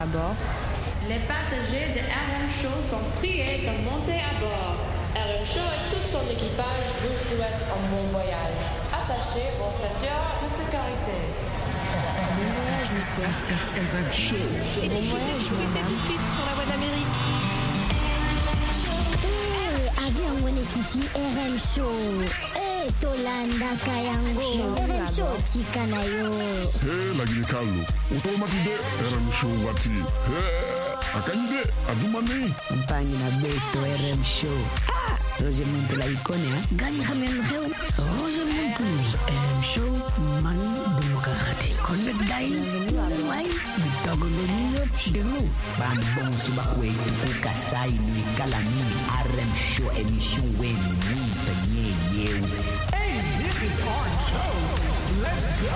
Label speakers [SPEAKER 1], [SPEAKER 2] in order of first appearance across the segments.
[SPEAKER 1] À bord.
[SPEAKER 2] Les passagers de RM Show sont priés de monter à bord. RM Show et tout son équipage vous souhaitent un bon voyage. Attachez vos ceintures de sécurité.
[SPEAKER 1] Bon voyage, monsieur.
[SPEAKER 3] RM Show.
[SPEAKER 1] Et bon voyage, madame.
[SPEAKER 4] Tout de suite sur la voie de l'Amérique.
[SPEAKER 5] Avion Wenekiti RM Show. Tolanda Kayango. RM Show Tikanayo.
[SPEAKER 3] La Guinée-Calou. Automatisé RM Show Wati. Akanyide Adumani.
[SPEAKER 6] Mpani na Beto RM Show. Roger Muntu la ikone
[SPEAKER 5] Gali Hamen Heu.
[SPEAKER 6] Roger Muntu RM Show. Mani Dumokahati. Connect Dai. Wai. Bitogo Benino. Demu. Bambon Subakwe. Kasai ni Kalami. RM Show émission Wen Muntu Nye.
[SPEAKER 7] Hey, this is our show. Let's go.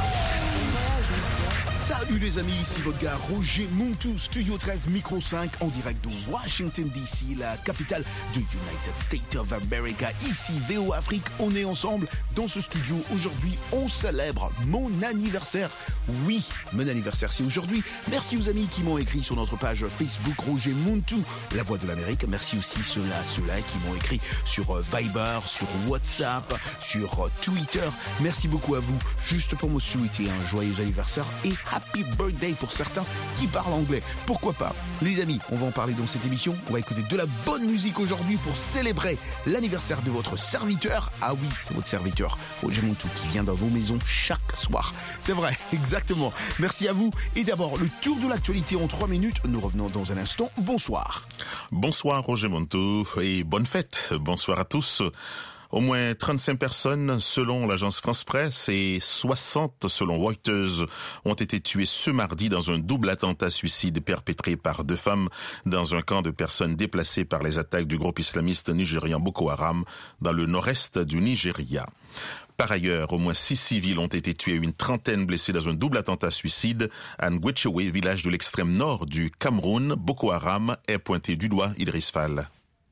[SPEAKER 8] Salut les amis, ici votre gars Roger Muntu, Studio 13, Micro 5, en direct de Washington DC, la capitale de United States of America. Ici VO Afrique, on est ensemble dans ce studio. Aujourd'hui, on célèbre mon anniversaire. Oui, mon anniversaire, c'est aujourd'hui. Merci aux amis qui m'ont écrit sur notre page Facebook Roger Muntu, la voix de l'Amérique. Merci aussi ceux-là qui m'ont écrit sur Viber, sur WhatsApp, sur Twitter. Merci beaucoup à vous, juste pour me souhaiter un joyeux anniversaire et happy birthday pour certains qui parlent anglais. Pourquoi pas? Les amis, on va en parler dans cette émission. On va écouter de la bonne musique aujourd'hui pour célébrer l'anniversaire de votre serviteur. Ah oui, c'est votre serviteur, Roger Muntu, qui vient dans vos maisons chaque soir. C'est vrai, exactement. Merci à vous. Et d'abord, le tour de l'actualité en 3 minutes. Nous revenons dans un instant. Bonsoir.
[SPEAKER 9] Bonsoir Roger Muntu et bonne fête. Bonsoir à tous. Au moins 35 personnes, selon l'agence France Presse, et 60 selon Reuters, ont été tuées ce mardi dans un double attentat suicide perpétré par 2 femmes dans un camp de personnes déplacées par les attaques du groupe islamiste nigérian Boko Haram dans le nord-est du Nigeria. Par ailleurs, au moins 6 civils ont été tués et une trentaine blessés dans un double attentat suicide à Ngwechewe, village de l'extrême nord du Cameroun. Boko Haram est pointé du doigt. Idriss Fall.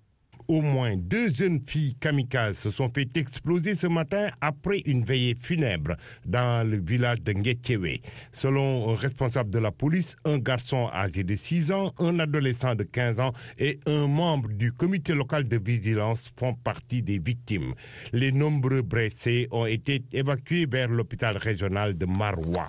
[SPEAKER 10] Au moins 2 jeunes filles kamikazes se sont fait exploser ce matin après une veillée funèbre dans le village de Ngwechewe. Selon un responsable de la police, un garçon âgé de 6 ans, un adolescent de 15 ans et un membre du comité local de vigilance font partie des victimes. Les nombreux blessés ont été évacués vers l'hôpital régional de Maroua.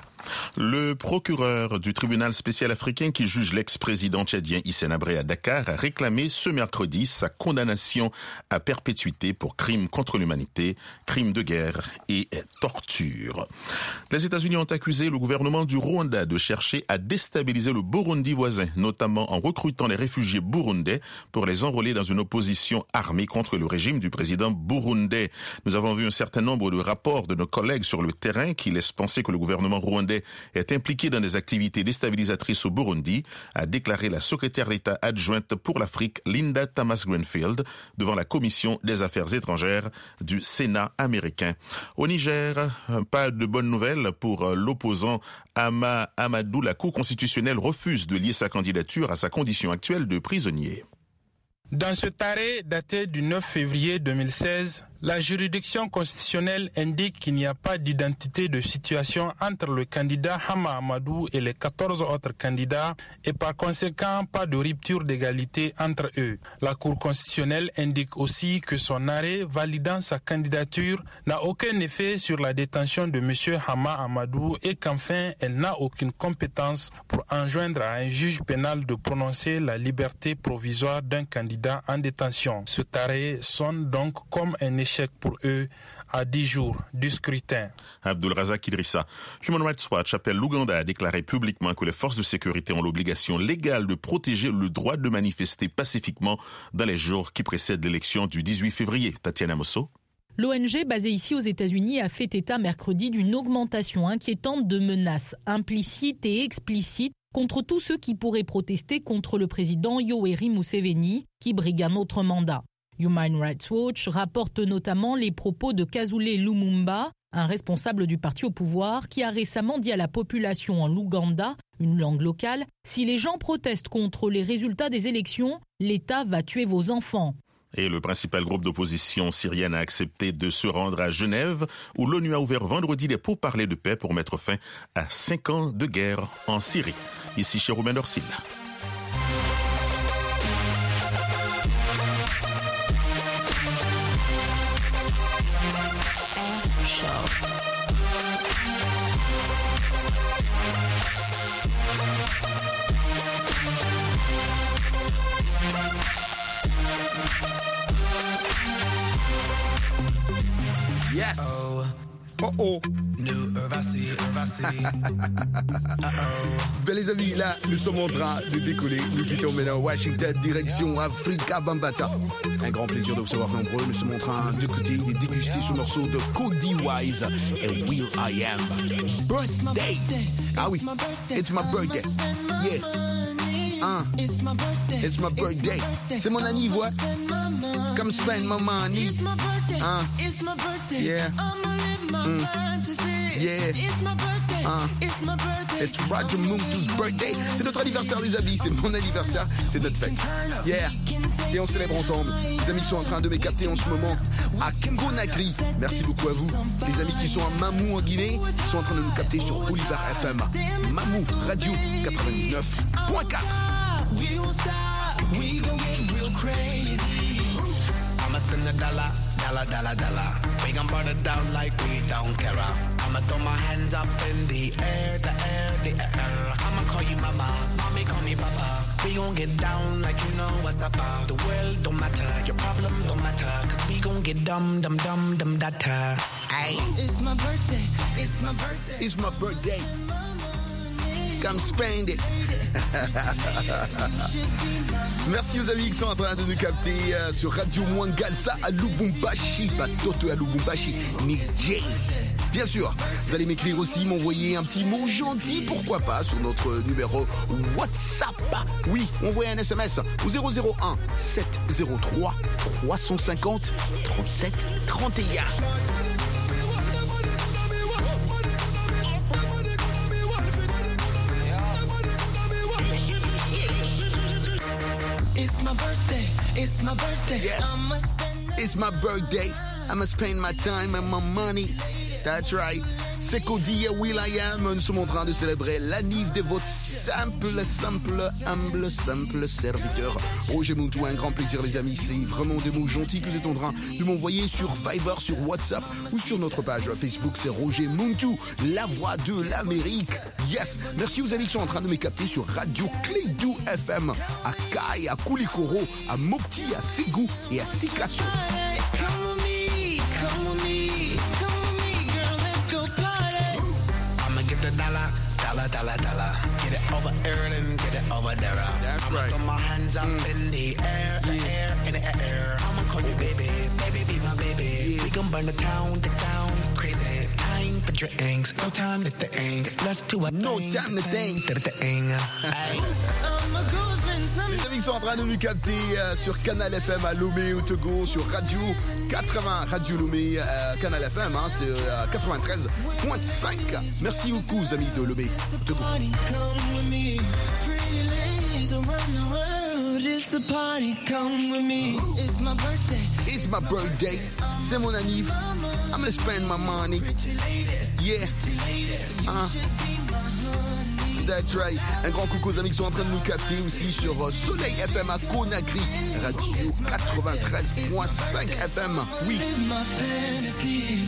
[SPEAKER 9] Le procureur du tribunal spécial africain qui juge l'ex-président tchadien Hissène Habré à Dakar a réclamé ce mercredi sa condamnation à perpétuité pour crimes contre l'humanité, crimes de guerre et torture. Les États-Unis ont accusé le gouvernement du Rwanda de chercher à déstabiliser le Burundi voisin, notamment en recrutant les réfugiés burundais pour les enrôler dans une opposition armée contre le régime du président burundais. Nous avons vu un certain nombre de rapports de nos collègues sur le terrain qui laissent penser que le gouvernement rwandais est impliqué dans des activités déstabilisatrices au Burundi, a déclaré la secrétaire d'État adjointe pour l'Afrique Linda Thomas-Greenfield devant la Commission des Affaires étrangères du Sénat américain. Au Niger, pas de bonnes nouvelles pour l'opposant Amadou. La Cour constitutionnelle refuse de lier sa candidature à sa condition actuelle de prisonnier.
[SPEAKER 11] Dans cet arrêt daté du 9 février 2016, la juridiction constitutionnelle indique qu'il n'y a pas d'identité de situation entre le candidat Hama Amadou et les 14 autres candidats et par conséquent pas de rupture d'égalité entre eux. La Cour constitutionnelle indique aussi que son arrêt validant sa candidature n'a aucun effet sur la détention de M. Hama Amadou et qu'enfin elle n'a aucune compétence pour enjoindre à un juge pénal de prononcer la liberté provisoire d'un candidat en détention. Cet arrêt sonne donc comme un échec pour eux à 10 jours du scrutin.
[SPEAKER 9] Abdul Razak Idrissa. Human Rights Watch appelle l'Ouganda à déclarer publiquement que les forces de sécurité ont l'obligation légale de protéger le droit de manifester pacifiquement dans les jours qui précèdent l'élection du 18 février. Tatiana Mosso.
[SPEAKER 4] L'ONG basée ici aux États-Unis a fait état mercredi d'une augmentation inquiétante de menaces implicites et explicites contre tous ceux qui pourraient protester contre le président Yoweri Museveni, qui brigue un autre mandat. Human Rights Watch rapporte notamment les propos de Kazule Lumumba, un responsable du parti au pouvoir, qui a récemment dit à la population en Luganda, une langue locale, « Si les gens protestent contre les résultats des élections, l'État va tuer vos enfants ».
[SPEAKER 9] Et le principal groupe d'opposition syrienne a accepté de se rendre à Genève, où l'ONU a ouvert vendredi des pourparlers de paix pour mettre fin à 5 ans de guerre en Syrie. Ici chez Romain Dorsil.
[SPEAKER 8] Yes. Oh. Ben les amis, là, nous sommes en train de décoller. Nous quittons maintenant Washington, direction Africa Bambaataa. Un grand plaisir de vous savoir nombreux. Nous sommes en train d'écouter et déguster ce morceau de Cody Wise et Will I Am. Birthday. Ah oui, it's my birthday. Yeah. It's my birthday. C'est mon anniversaire. Come spend my money. Yeah. Yeah. It's Roger Moomtoo's birthday. C'est notre anniversaire, les amis. C'est mon anniversaire. C'est notre fête. Yeah. Et on célèbre ensemble. Les amis qui sont en train de me capter en ce moment à Conakry. Merci beaucoup à vous. Les amis qui sont à Mamou en Guinée sont en train de nous capter sur Bolivar FM. Mamou Radio 99.4.
[SPEAKER 12] We won't stop, we gon' get real crazy. I'ma spend a dollar. We gon' burn it down like we don't care. I'ma throw my hands up in the air. I'ma call you mama, mommy call me papa. We gon' get down like you know what's up. The world don't matter, your problem don't matter. Cause we gon' get dumb data. Ay. It's my birthday, it's my birthday.
[SPEAKER 8] It's my birthday. Come spend it. Merci aux amis qui sont en train de nous capter sur Radio Mwangalsa à Lubumbashi, pas Toto à Lubumbashi, Niger. Bien sûr, vous allez m'écrire aussi, m'envoyer un petit mot gentil, pourquoi pas, sur notre numéro WhatsApp. Oui, envoyez un SMS au 001 703 350 37 31.
[SPEAKER 12] It's my birthday, it's my birthday.
[SPEAKER 8] Yes. It's my birthday. I'ma spend my time and my money. That's right. C'est Cody et Will I Am. Nous sommes en train de célébrer l'anniv de votre simple serviteur Roger Moontou. Un grand plaisir, les amis. C'est vraiment des mots gentils que vous êtes en train de m'envoyer sur Viber, sur WhatsApp ou sur notre page Facebook. C'est Roger Moontou, la voix de l'Amérique. Yes. Merci aux amis qui sont en train de me capter sur Radio Clédou FM à Kai, à Koulikoro, à Mopti, à Ségou et à Sikasso.
[SPEAKER 12] The dollar. Get it over here and get it over there.
[SPEAKER 8] That's
[SPEAKER 12] I'ma
[SPEAKER 8] right.
[SPEAKER 12] throw my hands up in the air, in the air. I'ma call you baby, be my baby. We gon' burn the town crazy. Time for drinks, no time to think. Let's do a
[SPEAKER 8] No
[SPEAKER 12] thing.
[SPEAKER 8] time to think.
[SPEAKER 12] I'ma go spend some.
[SPEAKER 8] Les amis qui sont en train de nous capter sur Canal FM à Lomé au Togo, sur Radio 80, Radio Lomé, Canal FM, hein, c'est 93.5. Merci beaucoup, aux amis de Lomé au Togo.
[SPEAKER 12] Party, come with me. Pretty ladies around the world. It's a party, come with me. It's my birthday.
[SPEAKER 8] It's my birthday, c'est mon anniv. I'm gonna spend my money. Yeah. That's right. Un grand coucou aux amis qui sont en train de nous capter aussi sur Soleil FM à Conakry, Radio 93.5 FM. Oui.
[SPEAKER 12] My fantasy.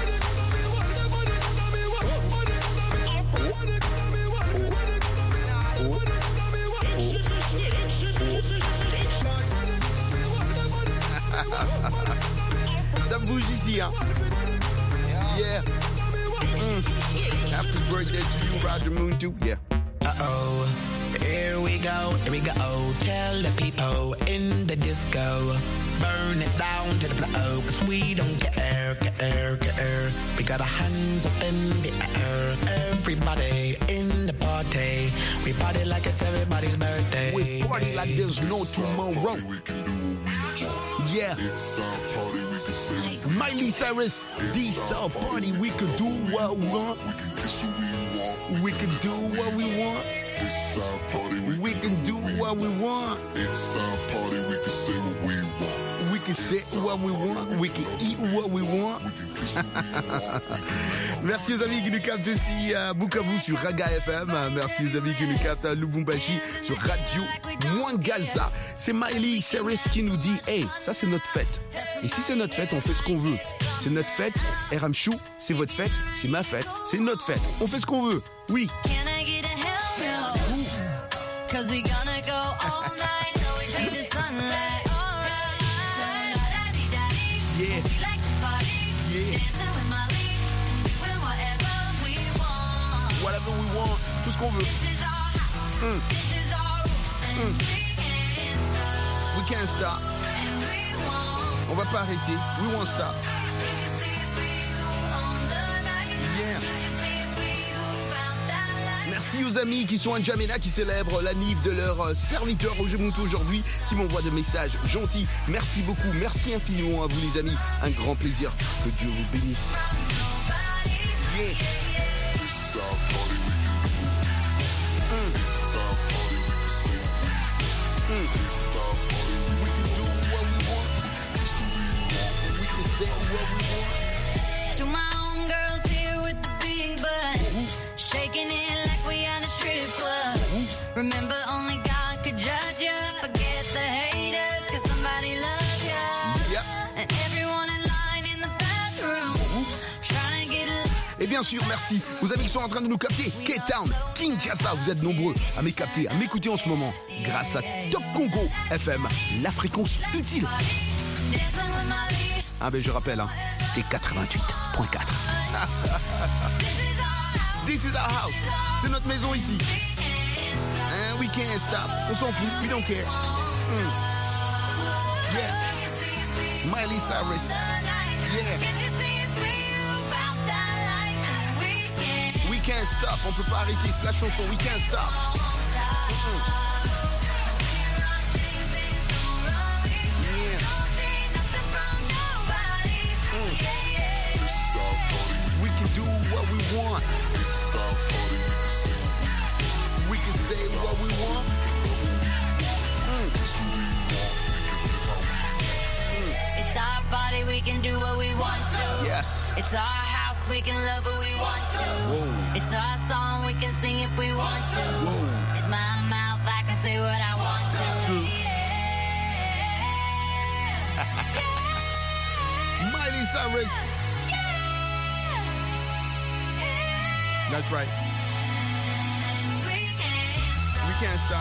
[SPEAKER 8] Ça bouge ici, hein. Yeah. Happy birthday to you, Roger Moontou. Yeah.
[SPEAKER 12] Uh-oh, here we go. Tell the people in the disco, burn it down to the floor, 'cause we don't care. We got our hands up in the air. Everybody in the party. We party like it's everybody's birthday.
[SPEAKER 8] We party like there's no tomorrow. Yeah. Miley Cyrus, this our party. We can do what we want. We can do what we want. We can do what what we want.
[SPEAKER 3] It's our party, we can say what we want.
[SPEAKER 8] We can say what we want. We can eat what we want. Merci aux amis qui nous captent aussi à Bukavu sur Raga FM. Merci aux amis qui nous captent à Lubumbashi sur Radio Mwangaza. C'est Miley Cyrus qui nous dit « Hey, ça c'est notre fête. Et si c'est notre fête, on fait ce qu'on veut. C'est notre fête. RM Show, c'est votre fête. C'est ma fête. C'est notre fête. On fait ce qu'on veut. Oui. »
[SPEAKER 13] Cause we gonna go all night till we see the sunlight. Alright.
[SPEAKER 8] Yeah.
[SPEAKER 13] We like to party.
[SPEAKER 8] Yeah.
[SPEAKER 13] Dancing with Molly. Doing whatever we want.
[SPEAKER 8] Whatever we want. Tout ce qu'on veut.
[SPEAKER 13] This is our house. This is our rules. And we can't stop.
[SPEAKER 8] We can't stop.
[SPEAKER 13] And we won't.
[SPEAKER 8] On va pas arrêter. We won't stop.
[SPEAKER 13] Can't you see it's real on the night?
[SPEAKER 8] Yeah.
[SPEAKER 13] Can't you see it's real about that life?
[SPEAKER 8] Merci aux amis qui sont à N'Djamena, qui célèbrent l'anniv de leur serviteur Roger Moutou aujourd'hui, qui m'envoient de messages gentils. Merci beaucoup, merci infiniment à vous les amis. Un grand plaisir. Que Dieu vous bénisse. Yeah.
[SPEAKER 3] It's our party, we can do. It's our party, we can say what we want. It's our party,
[SPEAKER 8] We can do what we want. We can say what we want.
[SPEAKER 13] To my own girls here with the big butt, shaking it like we at a strip club. Remember, only God could judge ya. Forget the haters, cause somebody loves ya.
[SPEAKER 8] Yep.
[SPEAKER 13] And everyone in line in the bathroom, trying to get a...
[SPEAKER 8] Et bien sûr, merci aux amis qui sont en train de nous capter. K-Town, Kinshasa, vous êtes nombreux à m'écouter, à m'écouter en ce moment. Grâce à Top Congo FM, la fréquence utile.
[SPEAKER 13] Dancing with Molly.
[SPEAKER 8] Ah ben je rappelle, hein, c'est 88.4. This is our house. C'est notre maison ici. And we can't stop. On s'en fout. We don't care. Yeah. Miley Cyrus. Yeah. We can't stop. On peut pas arrêter. C'est la chanson. We can't stop. We can do what we want.
[SPEAKER 3] It's our party, we can say what we want.
[SPEAKER 8] We can say what we want.
[SPEAKER 13] It's our party, we can do what we want to.
[SPEAKER 8] Yes.
[SPEAKER 13] It's our house, we can love who we want to.
[SPEAKER 8] Whoa.
[SPEAKER 13] It's our song, we can sing if we want to.
[SPEAKER 8] Whoa.
[SPEAKER 13] It's my mouth, I can say what I want to.
[SPEAKER 8] True.
[SPEAKER 13] Yeah.
[SPEAKER 8] Miley Cyrus. That's right. We can't stop.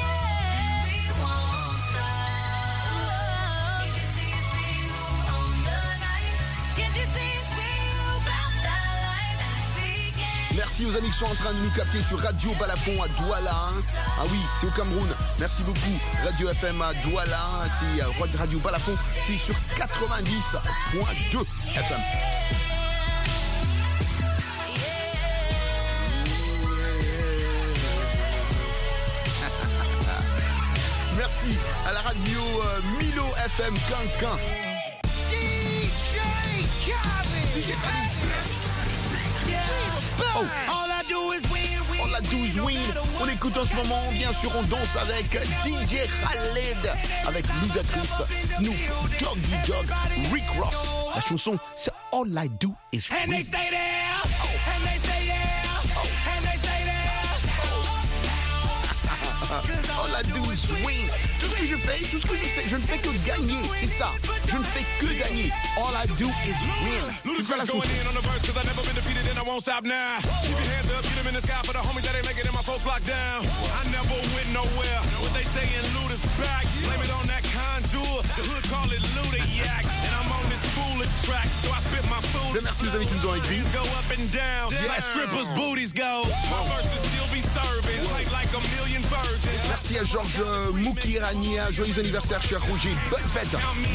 [SPEAKER 8] Merci aux amis qui sont en train de nous capter sur Radio Balafon à Douala. Ah oui, c'est au Cameroun. Merci beaucoup. Radio FM à Douala. C'est Radio Balafon. C'est sur 90.2 FM. Merci à la radio Milo FM Cancan. DJ Khalid. Oh.
[SPEAKER 12] All I do is win.
[SPEAKER 8] All I do is win. On écoute en ce moment, bien sûr, on danse avec DJ Khaled, avec Ludacris, Snoop, Doggy Dog, Rick Ross. La chanson, c'est All I Do Is Win.
[SPEAKER 12] And they stay there. And they stay there. And they stay there.
[SPEAKER 8] All I do is win. Tout ce que je fais, je ne fais que gagner. C'est ça. Je ne fais que gagner. All I do is win. C'est ça la chanson. Merci aux amis qui nous ont écrit. Merci à Georges Moukirania. Joyeux anniversaire, cher Roger. Bonne fête.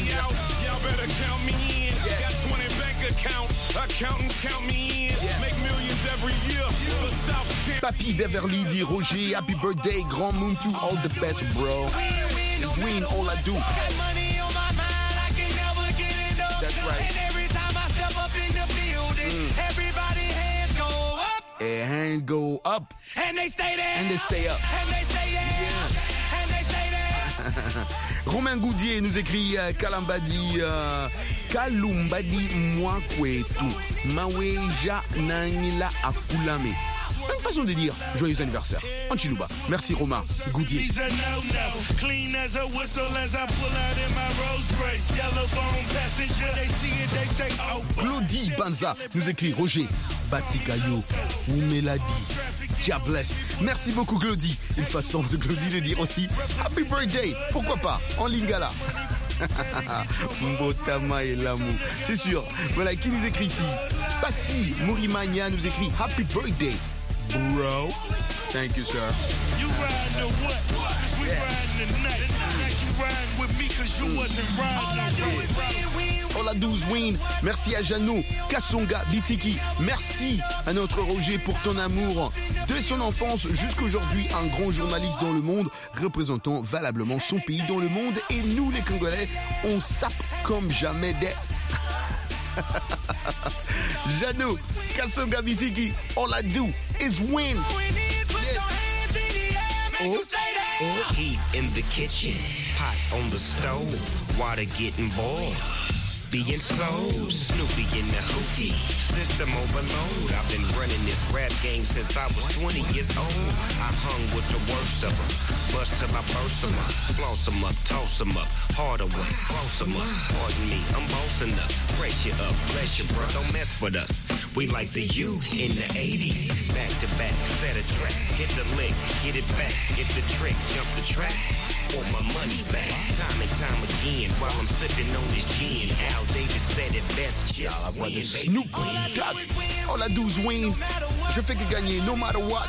[SPEAKER 8] Papy Beverly dit Roger, happy birthday, grand moon to all the best, bro. It's win, all I do. That's right. And hands go up.
[SPEAKER 12] And they stay there.
[SPEAKER 8] And they stay up.
[SPEAKER 12] And they stay there.
[SPEAKER 8] Yeah.
[SPEAKER 12] And they
[SPEAKER 8] Romain Goudier nous écrit Kalumbadi Mwakwetu Maweja Nangila Akulame. Une façon de dire joyeux anniversaire en Chiluba. Merci Romain Goudier. Claudie Banza nous écrit Roger Batikayo Oumeladi Diablesse. Merci beaucoup Claudie. Une façon de Claudie de dire aussi Happy Birthday. Pourquoi pas en lingala. Mbotama et l'amour. C'est sûr. Voilà qui nous écrit ici. Passi Mourimania nous écrit Happy Birthday. Bro, thank you, sir. You riding the what? We riding the night. You riding with me cause you wasn't riding. Hola 12 Win, merci à Jeannot, Kassonga, Bitiki. Merci à notre Roger pour ton amour de son enfance jusqu'aujourd'hui, un grand journaliste dans le monde, représentant valablement son pays dans le monde. Et nous, les Congolais, on sape comme jamais des... Jeannot, Kassonga, Bitiki, all I do is win. Yes.
[SPEAKER 14] Oh. Heat in the kitchen, pot on the stove, water getting boiled. Being slow, Snoopy in the hootie, system overload. I've been running this rap game since I was 20 years old. I hung with the worst of them, bust till I burst them up, floss them up, toss them up, harder way, close them up. Pardon me, I'm bossing up, brace you up, bless you, bro, don't mess with us. We like the youth in the 80s, back to back, set a track, hit the lick, get it back, get the trick, jump the track. Want my money back, time and time again, while I'm sipping on this gin. Al Davis said it best, just win,
[SPEAKER 8] Snoop Dogg, all I do is win. Je fais que gagner, no matter what.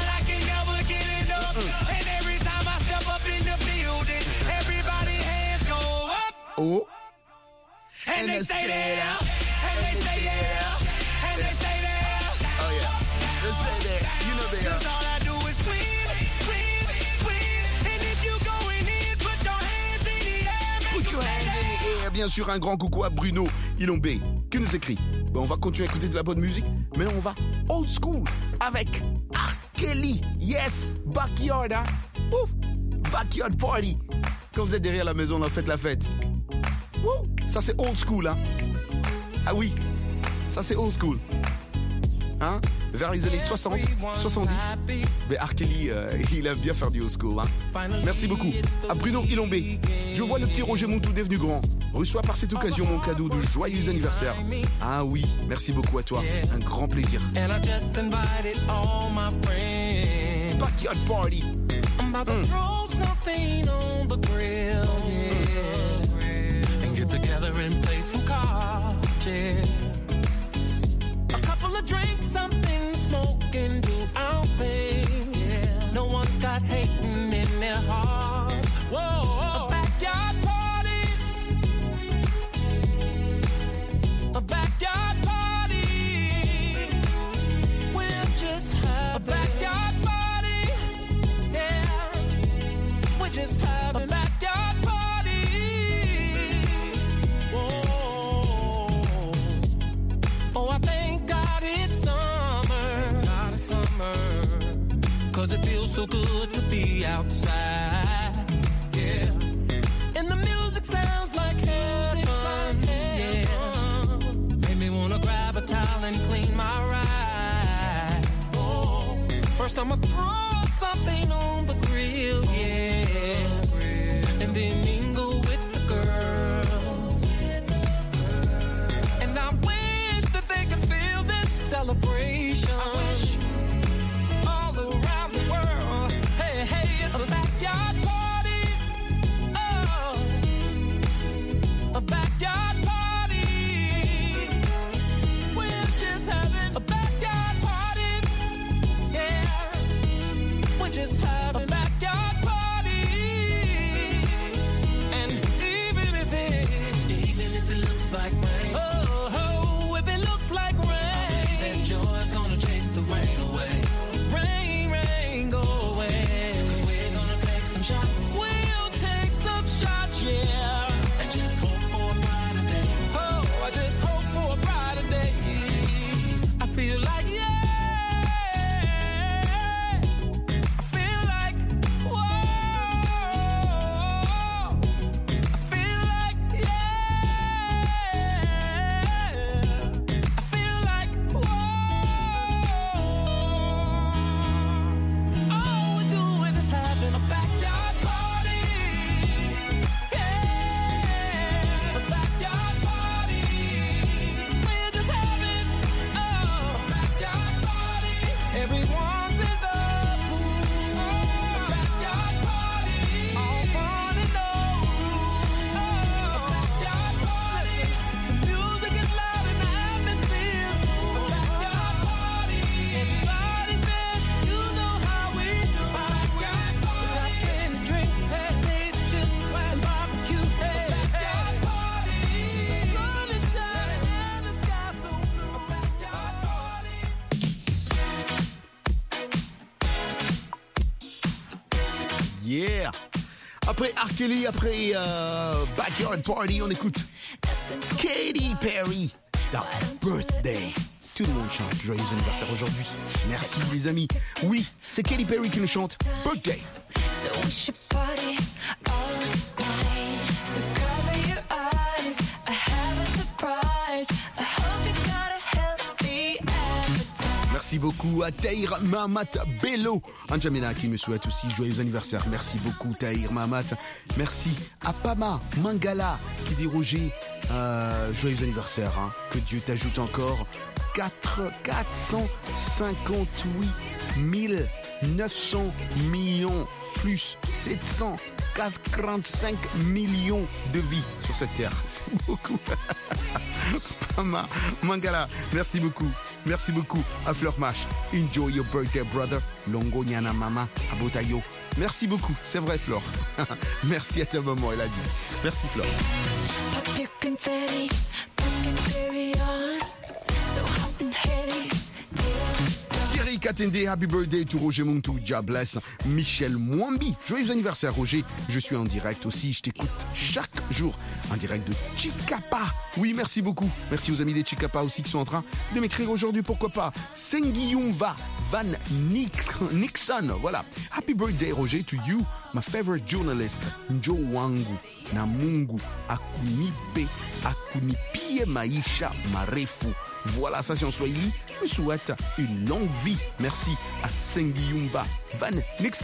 [SPEAKER 12] And every time I step up in the building, everybody hands go up.
[SPEAKER 8] Oh.
[SPEAKER 12] And they stay there, and they stay there, and they stay there.
[SPEAKER 8] Oh yeah, they stay there, you know they are.
[SPEAKER 12] 'Cause all I do is win, win, win. And if you going in, put your hands in the air.
[SPEAKER 8] Put your hands in the air. Bien sûr, un grand coucou à Bruno Ilombe qui nous écrit. On va continuer à écouter de la bonne musique, mais là on va old school avec R. Kelly. Yes, backyard, hein? Ouf, backyard party. Quand vous êtes derrière la maison, là, faites la fête. Woo, ça c'est old school, hein? Ah oui, ça c'est old school. Hein? Vers les années 60, 70. Mais R. Kelly, il aime bien faire du old school, hein? Merci beaucoup à Bruno Ilombe. Je vois le petit Roger Montou devenu grand. Reçois par cette occasion mon cadeau de joyeux anniversaire. Ah oui, merci beaucoup à toi. Un grand plaisir. Backyard party.
[SPEAKER 12] I'm about to throw something on the grill, yeah. And get together and play some cards, yeah. A couple of drinks, something, smoke and do our thing, yeah. No one's got hating in their hearts. Whoa, a backyard party. A backyard party. We'll just have a backyard party. Yeah, we just have a backyard party. Whoa. Oh, I thank God it's summer. God, it's summer. 'Cause it feels so good to be outside. Yeah. And the music sounds like heaven. Yeah. Made me wanna grab a towel and clean my ride. Oh. First I'ma throw something on the grill, yeah. And then mingle with the girls. And I wish that they could feel this celebration. I wish all around the world. Hey, hey, it's a backyard party. Oh, a backyard party. We're just having a backyard party. Yeah.
[SPEAKER 8] Après R. Kelly, après Backyard Party, on écoute Katy Perry, dans Birthday. Tout le monde chante joyeux anniversaire aujourd'hui. Merci les amis. Oui, c'est Katy Perry qui nous chante Birthday.
[SPEAKER 1] So we should party all night. So cover your eyes. I have a surprise. I hope you got a healthy appetite.
[SPEAKER 8] Merci beaucoup à Tahir Mahamat Bello, un Jamina qui me souhaite aussi joyeux anniversaire. Merci beaucoup Tahir Mahamat. Merci à Pama Mangala qui dit Roger, joyeux anniversaire. Hein. Que Dieu t'ajoute encore 458 900 millions plus 745 millions de vies sur cette terre. C'est beaucoup. Pama Mangala, merci beaucoup. Merci beaucoup à Fleur Mash. Enjoy your birthday, brother. Longo Nyana Mama Abotayo. Merci beaucoup, c'est vrai, Flore. Merci à ta maman, elle a dit. Merci, Flore.
[SPEAKER 1] Pop your confetti, pop and carry on. So hot and heavy.
[SPEAKER 8] Thierry Katende, happy birthday to Roger Muntu, God bless. Michel Mwambi, joyeux anniversaire Roger. Je suis en direct aussi, je t'écoute chaque jour en direct de Chicapa. Oui, merci beaucoup. Merci aux amis des Chicapa aussi qui sont en train de m'écrire aujourd'hui, pourquoi pas. Sengiumva Van Nixon, voilà. Happy birthday Roger to you, my favorite journalist, Njo Wangu, na Mungu, Akunipe, Akunipie Maisha Marefu. Voilà, ça c'est en Swahili. Je souhaite une longue vie. Merci à Sengiumva Van Nixon.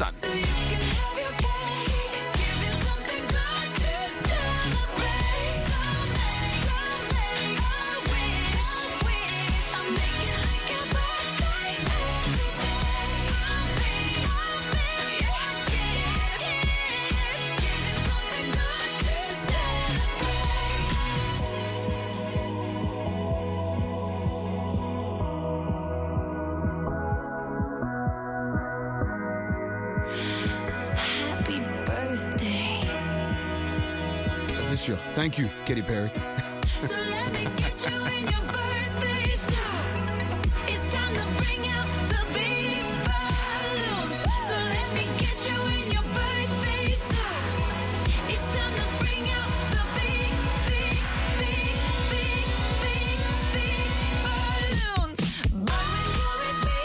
[SPEAKER 8] Sûr. Thank you, Katy Perry.
[SPEAKER 1] So let me get you in your birthday suit. It's time to bring out the big balloons. So let me get you in your birthday suit. It's time to bring out the big, big, big, big, big, big balloons. Bring you with me.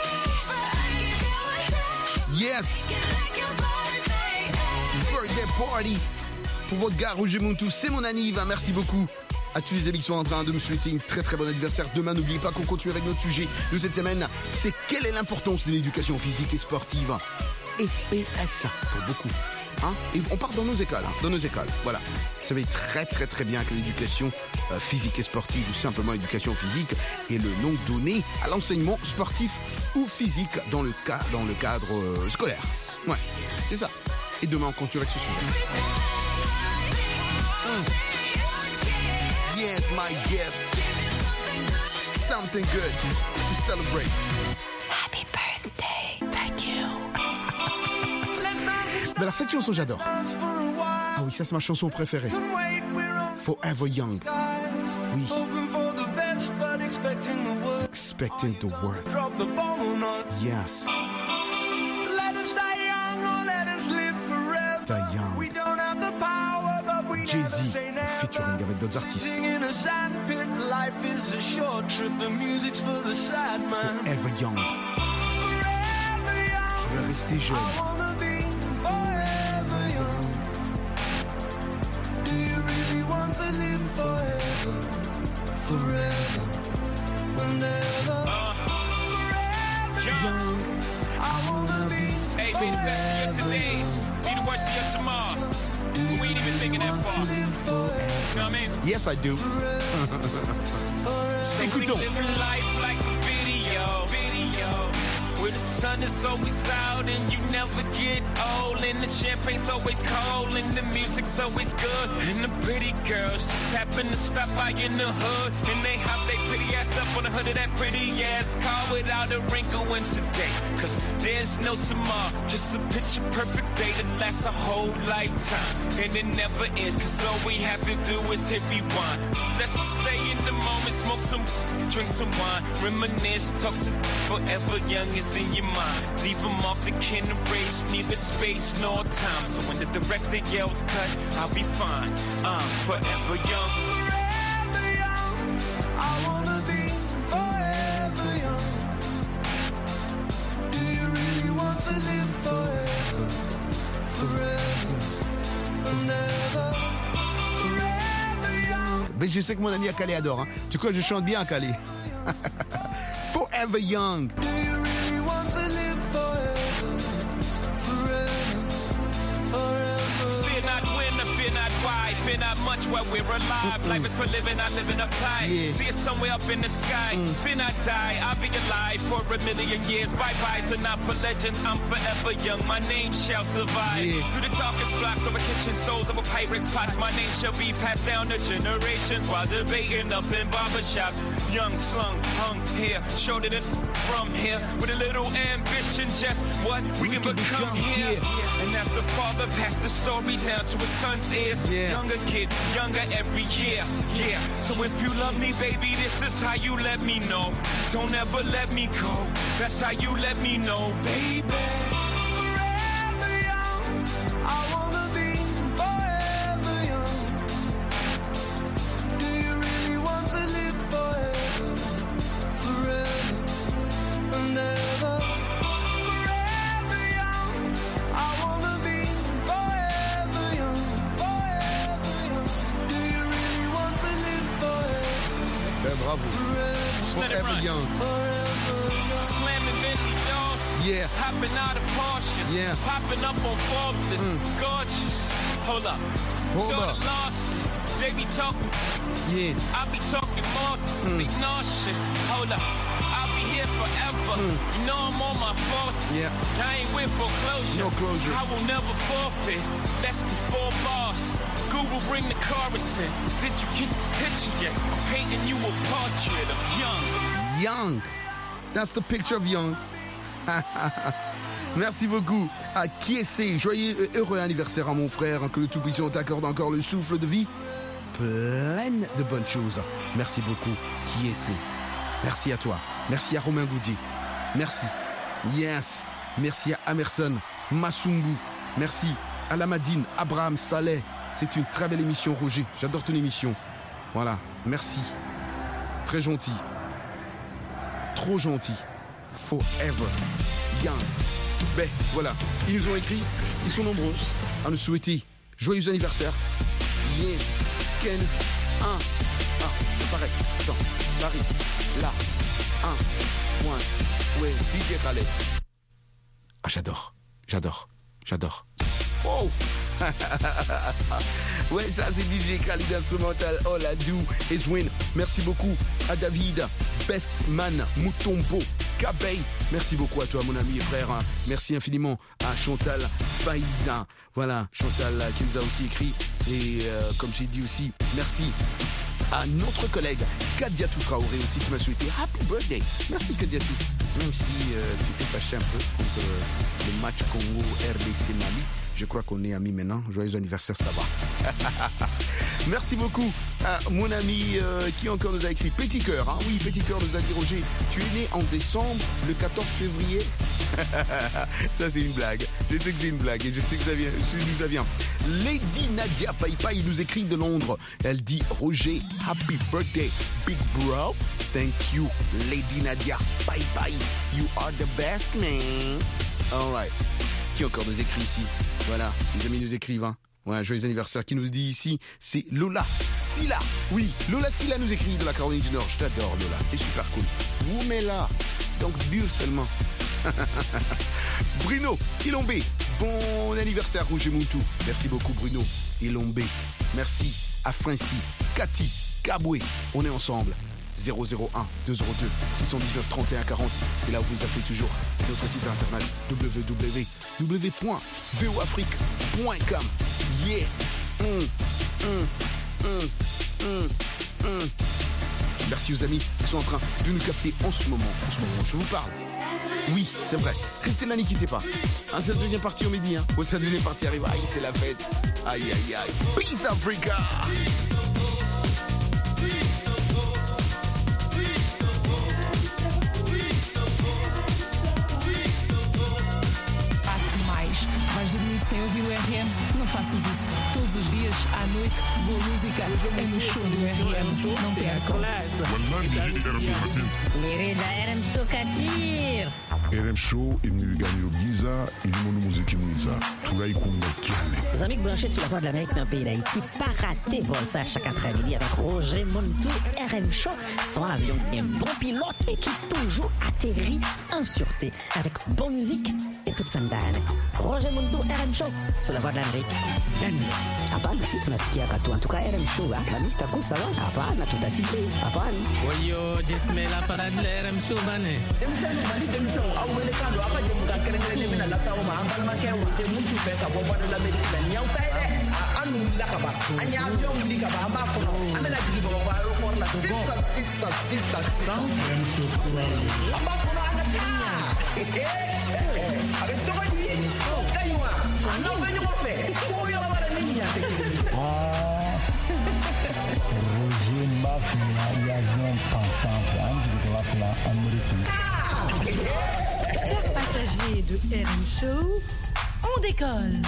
[SPEAKER 8] Yes. Birthday party. Pour votre gars Roger Muntu, c'est mon anniv, merci beaucoup à tous les amis qui sont en train de me souhaiter une très très bon anniversaire. Demain, n'oubliez pas qu'on continue avec notre sujet de cette semaine, c'est quelle est l'importance de l'éducation physique et sportive. Et PSA pour beaucoup. Hein, et on part dans nos écoles, voilà. Vous savez très très très bien que l'éducation physique et sportive, ou simplement éducation physique, est le nom donné à l'enseignement sportif ou physique dans le cadre scolaire. Ouais, c'est ça. Et demain, on continue avec ce sujet. Yes, my gift. Something good to celebrate.
[SPEAKER 1] Happy birthday. Thank you.
[SPEAKER 8] Alors cette chanson j'adore. Ah oui, ça c'est ma chanson préférée. Forever Young. Oui. Expecting the world. Yes. Die Young. Jay-Z featuring avec d'autres artistes. Forever Young. Je veux rester jeune.
[SPEAKER 1] Forever, whenever, young. I wanna be.
[SPEAKER 15] Hey, be the best of your todays, be the worst of your tomorrows. We ain't even thinking that far. You know what I mean?
[SPEAKER 8] Yes, I do. Écoutons.
[SPEAKER 15] Living life like a video. Where the sun is always out and you never get old, and the champagne's always cold and the music's always good, and the pretty girls just happen to stop by in the hood, and they hop their pretty ass up on the hood of that pretty ass car without a wrinkle in today, cause there's no tomorrow, just a picture perfect day that lasts a whole lifetime, and it never ends, cause all we have to do is hit rewind. So let's just stay in the moment, smoke some, drink some wine, reminisce, talk some. Forever young is in your your mind. Leave them off the kin race, neither space nor time. So when the director yells cut, I'll be fine. I'm forever young.
[SPEAKER 12] Forever young. I wanna be forever young. Do you really want to live forever? Forever. Forever. Forever young.
[SPEAKER 8] Mais je sais que mon ami à Calais adore. Hein. Tu crois que je chante bien à Calais? Forever Young.
[SPEAKER 12] Do you really want to live forever? Forever. Forever.
[SPEAKER 15] Fear not when, or fear not why, fear not much while we're alive. Life is for living, not living uptight.
[SPEAKER 8] Yeah.
[SPEAKER 15] See it somewhere up in the sky. Fear not die, I'll be alive for a million years. Bye-bye, so not for legends, I'm forever young. My name shall survive.
[SPEAKER 8] Yeah.
[SPEAKER 15] Through the darkest blocks over kitchen stoves, over pirates' pots, my name shall be passed down to generations while debating up in barbershops. Young, slung, hung here, showed it from here. With a little ambition, just what we can become here. And as the father passed the story down to his son's ears.
[SPEAKER 8] Yeah.
[SPEAKER 15] Younger kid, younger every year. Yeah. So if you love me, baby, this is how you let me know. Don't ever let me go. That's how you let me know, baby.
[SPEAKER 12] Forever young. I wanna be forever young. Do you really want to live forever? Forever and ever. Forever young. I wanna be forever young. Forever young. Do you really want to live forever?
[SPEAKER 8] Ben, bravo.
[SPEAKER 15] Let it
[SPEAKER 8] Forever
[SPEAKER 15] run.
[SPEAKER 8] Young.
[SPEAKER 15] Slamming Bentley doors.
[SPEAKER 8] Yeah.
[SPEAKER 15] Hopping out of Porsches.
[SPEAKER 8] Yeah.
[SPEAKER 15] Popping up on Forbes list. Gorgeous. Hold up.
[SPEAKER 8] Hold
[SPEAKER 15] Daughter
[SPEAKER 8] up.
[SPEAKER 15] lost. They be talking.
[SPEAKER 8] Yeah.
[SPEAKER 15] I be talking more. Be nauseous. Hold up. I'll be here forever. You know I'm on my fault.
[SPEAKER 8] Yeah.
[SPEAKER 15] I ain't with foreclosure.
[SPEAKER 8] No closure.
[SPEAKER 15] I will never forfeit. Less than 4 bars. Google bring the chorus in. Did you get the picture yet? I'm painting you a portrait of young.
[SPEAKER 8] Young. That's the picture of Young. Merci beaucoup à Kiesé. Joyeux et heureux anniversaire à mon frère. Que le Tout-Puissant t'accorde encore le souffle de vie pleine de bonnes choses. Merci beaucoup, Kiesé. Merci à toi. Merci à Romain Goudier. Merci. Yes. Merci à Amerson, Massungu. Merci à Lamadine, Abraham Saleh. C'est une très belle émission, Roger. J'adore ton émission. Voilà. Merci. Très gentil. Trop gentil. Forever Young. Ben voilà, ils nous ont écrit, ils sont nombreux à nous souhaiter joyeux anniversaire. Yeah, Ken 1. Ah, c'est pareil. Attends, ça arrive. Là, 1. Point. Ouais, DJ Khaled. Ah, j'adore. Oh. Ouais, ça c'est DJ Khaled instrumental. All I do is win. Merci beaucoup à David Bestman Mutombo Kabey. Merci beaucoup à toi, mon ami et frère. Merci infiniment à Chantal Faïda. Voilà, Chantal qui nous a aussi écrit. Et comme j'ai dit aussi, merci à notre collègue Kadiatou Traoré aussi qui m'a souhaité Happy Birthday. Merci Kadiatou. Même si tu t'es fâché un peu contre le match Congo-RDC Mali. Je crois qu'on est amis maintenant. Joyeux anniversaire, ça va. Merci beaucoup à mon ami qui encore nous a écrit Petit Cœur. Hein? Oui, Petit Cœur nous a dit Roger, tu es né en décembre, le 14 février. Ça, c'est une blague. Je sais que c'est une blague et je sais que ça vient. Lady Nadia Paipai nous écrit de Londres. Elle dit Roger, happy birthday, big bro. Thank you, Lady Nadia Paipai. You are the best, man. All right. Qui encore nous écrit ici? Voilà, les amis nous écrivent. Hein. Ouais, joyeux anniversaire. Qui nous dit ici? C'est Lola Silla. Oui, Lola Silla nous écrit de la Caroline du Nord. Je t'adore, Lola. T'es super cool. Vous mais là. Donc, Dieu seulement. Bruno Ilombe. Bon anniversaire, Roger Moutou. Merci beaucoup, Bruno Ilombe. Merci à Francie, Cathy, Kaboué. On est ensemble. 001 202 619 31 40. C'est là où vous appelez toujours notre site internet www.voafrique.com. Yeah. Merci aux amis qui sont en train de nous capter en ce moment. Je vous parle. Oui, c'est vrai. Restez là, n'y quittez pas. C'est la deuxième partie au midi. Hein. Sa deuxième partie arrive. Aïe, c'est la fête. Aïe, aïe, aïe. Peace Africa.
[SPEAKER 16] RM, não faças isso. Todos os dias, à noite, boa música é no show do RM. Não percam.
[SPEAKER 5] Lirida RM Show Katir.
[SPEAKER 3] RM Show, il nous gagne au Giza, il nous musique Mouiza. Tout là, il compte le
[SPEAKER 17] Les amis branchés sur la voie de l'Amérique dans le pays d'Haïti, pas rater vol ça chaque après-midi avec Roger Montou, RM Show, son avion un bon pilote et qui toujours atterrit en sûreté avec bonne musique et toute sa dame. Roger Montou, RM Show, sur la voie de l'Amérique. Hapana, si tunasikia katu. En tout cas, RM Show, la mista kusa wa. Hapana, tutasikia. Hapana.
[SPEAKER 18] Oyo, jismela parade la RM Show bane.
[SPEAKER 6] Roger Mafia, l'avion pensant
[SPEAKER 19] Chers passagers de RM Show, on décolle.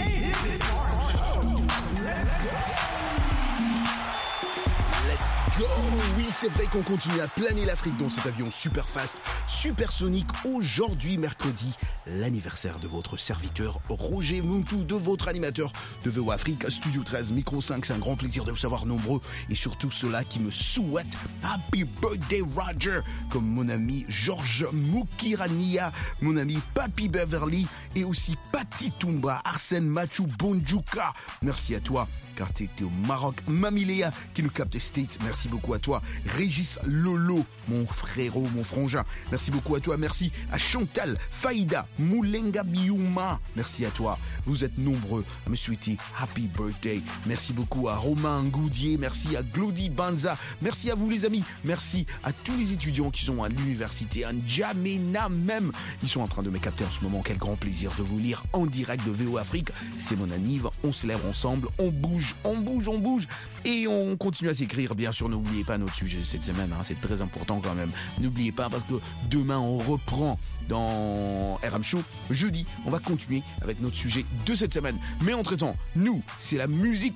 [SPEAKER 8] Let's go! Oui, c'est vrai qu'on continue à planer l'Afrique dans cet avion super fast, supersonique. Aujourd'hui, mercredi, l'anniversaire de votre serviteur Roger Montou, de votre animateur de VO Afrique, Studio 13, Micro 5. C'est un grand plaisir de vous savoir nombreux et surtout ceux-là qui me souhaitent Happy Birthday Roger, comme mon ami Georges Moukirania, mon ami Papi Beverly et aussi Pati Toumba, Arsène Machou Bonjouka. Merci à toi, car tu étais au Maroc. Mamiléa qui nous capte State, merci beaucoup à toi. Régis Lolo, mon frérot, mon frangin, merci beaucoup à toi. Merci à Chantal, Faïda, Moulenga Biouma, merci à toi. Vous êtes nombreux à me souhaiter Happy Birthday. Merci beaucoup à Romain Goudier, merci à Glody Banza, merci à vous les amis, merci à tous les étudiants qui sont à l'université, à N'Djamena même. Ils sont en train de me capter en ce moment. Quel grand plaisir de vous lire en direct de VO Afrique. C'est mon anniv, on se lève ensemble, on bouge. Et on continue à s'écrire, bien sûr. N'oubliez pas notre sujet cette semaine, hein, c'est très important quand même. N'oubliez pas, parce que demain on reprend dans RM Show. Jeudi, on va continuer avec notre sujet de cette semaine. Mais entre-temps, nous, c'est la musique.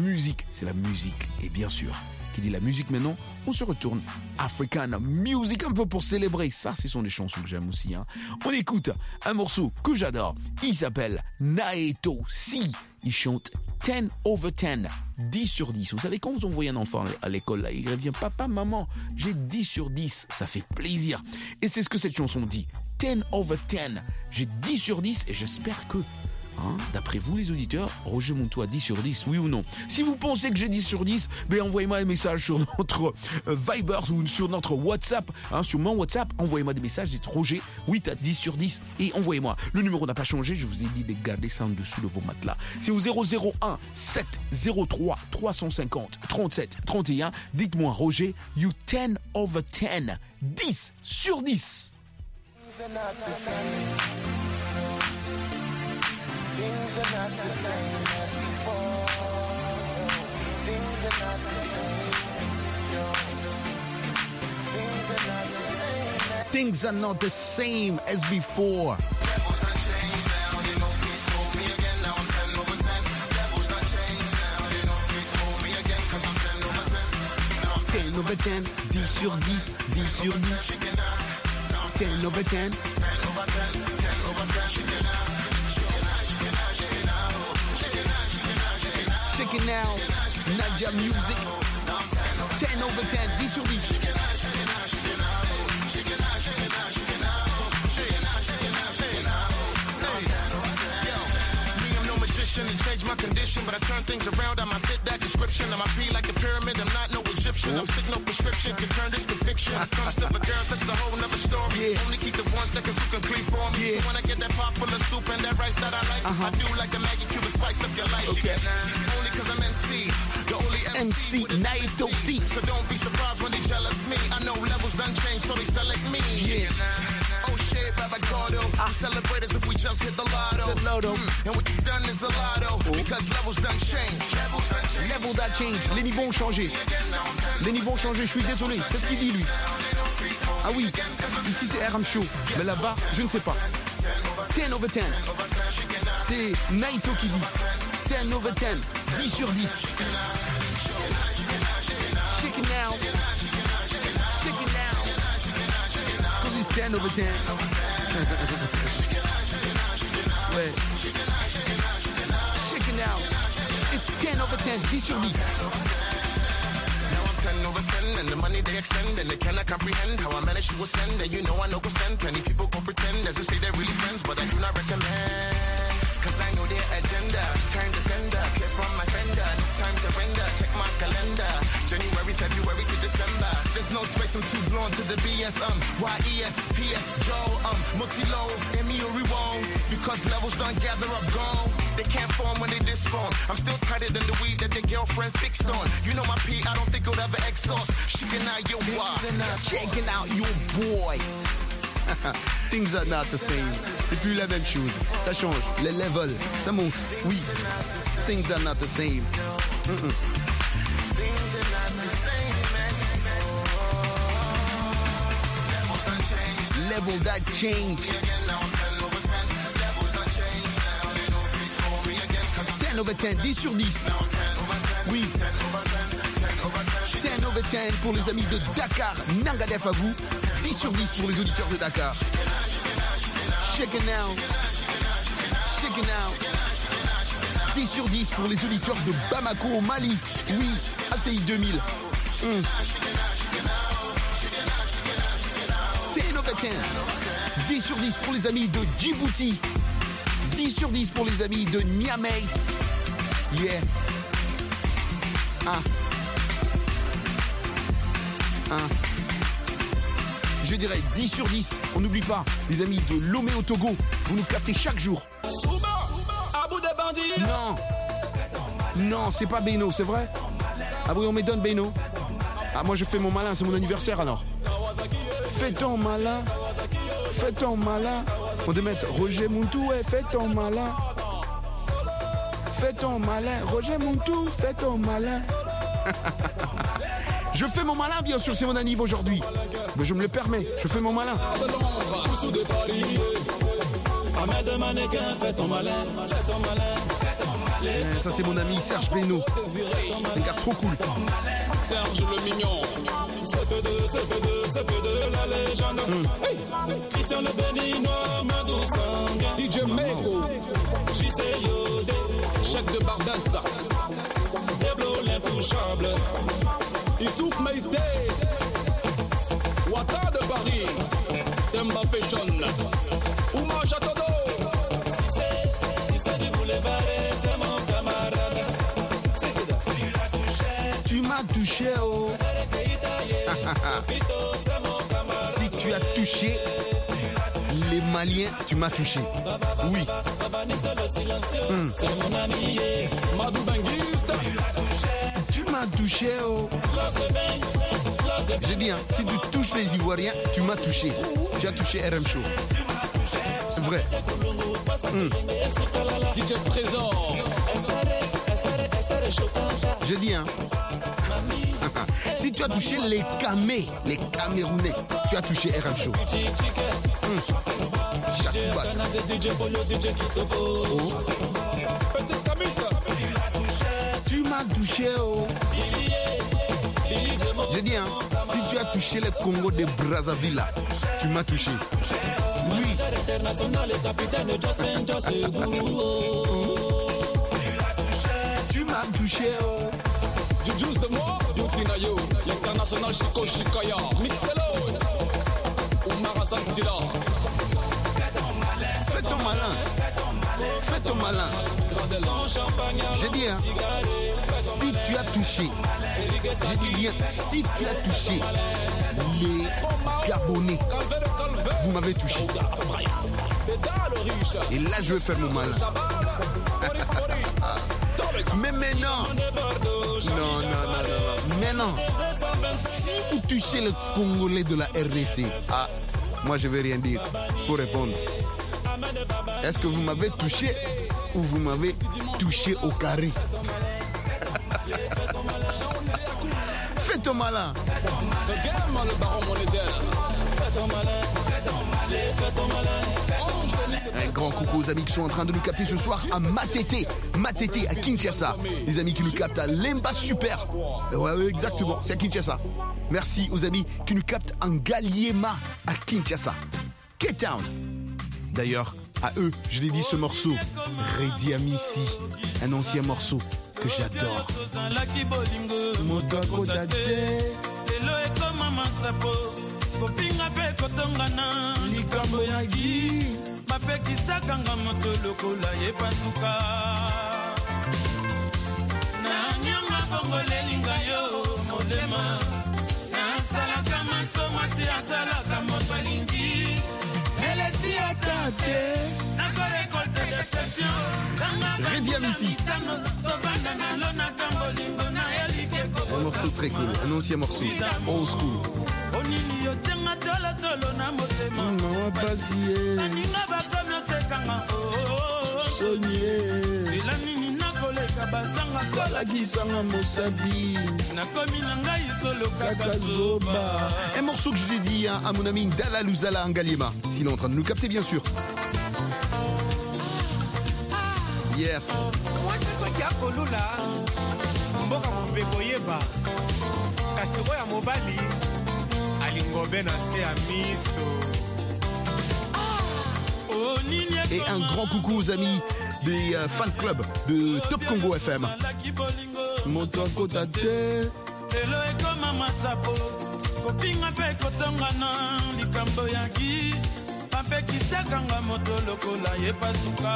[SPEAKER 8] Et bien sûr, qui dit la musique maintenant, on se retourne African Music un peu pour célébrer. Ça, ce sont des chansons que j'aime aussi. Hein. On écoute un morceau que j'adore. Il s'appelle Naeto Si. Il chante 10/10, 10 sur 10. Vous savez, quand vous envoyez un enfant à l'école, là, il revient, papa, maman, j'ai 10 sur 10. Ça fait plaisir. Et c'est ce que cette chanson dit. 10/10. J'ai 10 sur 10 et j'espère que, d'après vous les auditeurs, Roger Montou a 10 sur 10, oui ou non? Si vous pensez que j'ai 10 sur 10, envoyez-moi un message sur notre Viber ou sur notre WhatsApp. Sur mon WhatsApp, envoyez-moi des messages, dites Roger, oui, t'as 10 sur 10 et envoyez-moi. Le numéro n'a pas changé, je vous ai dit de garder ça en dessous de vos matelas. C'est au 001 703 350 37 31. Dites-moi Roger, you 10/10, 10 sur 10.
[SPEAKER 12] Things are not the same as before. Things are not the same.
[SPEAKER 8] Things are not the same as before.
[SPEAKER 12] Levels not changed now. They no feet hold me again. Now I'm 10/10. Levels not changed now. They no feet hold me again. Cause I'm 10/10. Now I'm
[SPEAKER 8] 10/10, 10 sur 10, 10 sur 10. 10/10.
[SPEAKER 12] 10/10.
[SPEAKER 8] Check it now, Nadia Music. 10/10, 10 sur 10.
[SPEAKER 20] And change my condition, but I turn things around. I might fit that description. I might be like a pyramid. I'm not no Egyptian. I'm sick, no prescription. Can turn this to fiction. When it comes to the girls, this is a whole nother story. Only keep the ones that can cook and clean for me. So when I get that pot full of soup and that rice that I like, I do like a Maggie Cuban spice up your life. Only cause I'm MC. The only MC
[SPEAKER 8] Naeto Si.
[SPEAKER 20] So don't be surprised when they jealous me. I know levels done change, so they select me. Oh shit, Baba Gordo. We celebrate as if we just hit the lotto. And what you've done is a lotto. Because levels done change.
[SPEAKER 8] Levels done change. Les niveaux ont changé. Les niveaux ont changé, je suis désolé. C'est ce qu'il dit lui. Ah oui, ici c'est RM Show. Mais là-bas, je ne sais pas. 10/10. c'est Naito qui dit 10 over 10, 10 sur 10. Shake it now. Shake it now. Cause it's 10 over 10. Ouais. Shake it now. It's 10 over 10, 10 sur 10.
[SPEAKER 20] 10 over 10 and the money they extend and they cannot comprehend how I managed to ascend. And you know I know go send plenty people go pretend as they say they're really friends, but I do not recommend. Cause I know their agenda. Turn the sender, clear from my fender. No time to render, check my calendar. January, February to December. There's no space, I'm too blown to the BS. YES, PS, Joe, multi-low, Emi won't. Because levels don't gather up, gone. They can't form when they disform. I'm still tighter than the weed that their girlfriend fixed on. You know my P, I don't think it'll ever exhaust. Shaking out your boy.
[SPEAKER 8] Shaking out your boy. Things are not the same. C'est plus la même chose. Ça change. Les levels, ça monte. Oui. Things are not the same. Level that change. 10 over 10, 10 sur 10. Oui. 10 over 10 pour les amis de Dakar. Nangadef à vous. 10 sur 10 pour les auditeurs de Dakar. Shake it now. Shake it now. 10 sur 10 pour les auditeurs de Bamako au Mali. Oui, ACI 2000. 10 over 10. 10 sur 10 pour les amis de Djibouti. 10 sur 10 pour les amis de Niamey. Yeah. Je dirais 10 sur 10. On n'oublie pas, les amis de Lomé au Togo. Vous nous captez chaque jour. Non. Non, c'est pas Beno, c'est vrai? Ah oui, on me donne Beno. Ah, moi je fais mon malin, c'est mon anniversaire alors. Fais ton malin. Fais ton malin. On doit mettre Roger Muntu, ouais, fais ton malin. Fais ton malin. Roger Muntu, fais ton malin. Je fais mon malin, bien sûr, c'est mon anniv aujourd'hui. Mais je me le permets, je fais mon malin. Ça, c'est mon ami Serge Beno. Un gars trop cool.
[SPEAKER 21] Serge le mignon. CP2, la légende. Christian le béninois, Madou Sang. DJ Mego. JC Yodé. Chèque de Bardassa. Deblo l'intouchable. Issouf Meïté. Ouattara de Paris. Demba Fashion. Ouma Chatodo. Si c'est du boulevard, c'est mon camarade.
[SPEAKER 8] Tu m'as touché, oh. Si tu as touché les Maliens, tu m'as touché. Oui. Tu m'as touché, oh. J'ai dit, hein, si tu touches les Ivoiriens, tu m'as touché. Tu as touché RM Show. C'est vrai.
[SPEAKER 21] DJ Trésor.
[SPEAKER 8] J'ai dit, hein. Si tu as touché les Camerounais, tu as touché RM Show. Oh. Tu m'as touché, oh. J'ai dit, hein, si tu as touché les Congo de Brazzaville, tu m'as touché. Oui. Tu m'as touché, oh.
[SPEAKER 21] Jujus de moi, Youtinayo, l'international Chico Chikaya, Mixelone, Oumara Sansila.
[SPEAKER 8] Fais ton malin. Fais ton malin. J'ai dit, hein, si tu as touché, j'ai dit bien, si tu as touché les Gabonais, vous m'avez touché. Et là, je vais faire mon malin. Mais maintenant, non. Mais non, si vous touchez le Congolais de la RDC, moi je vais rien dire. Faut répondre. Est-ce que vous m'avez touché ou vous m'avez touché au carré? Fais ton malin.
[SPEAKER 21] Le baron monétaire. Fais ton malin.
[SPEAKER 8] Un grand coucou aux amis qui sont en train de nous capter ce soir à Matete à Kinshasa. Les amis qui nous captent à Lemba Super. Ouais, exactement, c'est à Kinshasa. Merci aux amis qui nous captent en Galiema à Kinshasa. K-Town. D'ailleurs, à eux, je dédie ce morceau. Redi Amissi, un ancien morceau que j'adore.
[SPEAKER 2] bapekisakanga moto lokola ye pasuka nanyonga bongolelinga yo molema nasalaka maso mwasi asalaka moto alingi elesi atate nakorekolte deception
[SPEAKER 8] Redi Amissi.
[SPEAKER 2] tobanda nalo nakambolingo na elikeko
[SPEAKER 8] Un morceau très cool, un ancien morceau, old school.
[SPEAKER 2] onini yotenga tolotolo na motema aninga bakomi osekanga sonye zela nini nakoleka bazanga kolakisanga mosabi nakomi na ngai solo kaka zoba.
[SPEAKER 8] Un morceau que je dédie à mon ami Ndala Luzala Ngaliema, s'il est en train de nous capter bien sûr. Yes.
[SPEAKER 22] mwasi soki akolula mboka mobeko yeba kasi oyo mobali alingobe na se ya miso.
[SPEAKER 8] Et un grand coucou aux amis des fan clubs de Top Congo FM.
[SPEAKER 2] moto akota te lelo ekoma masapo kopinga mpe kotongana likambo yaki bapekisakanga moto lokola ye pasuka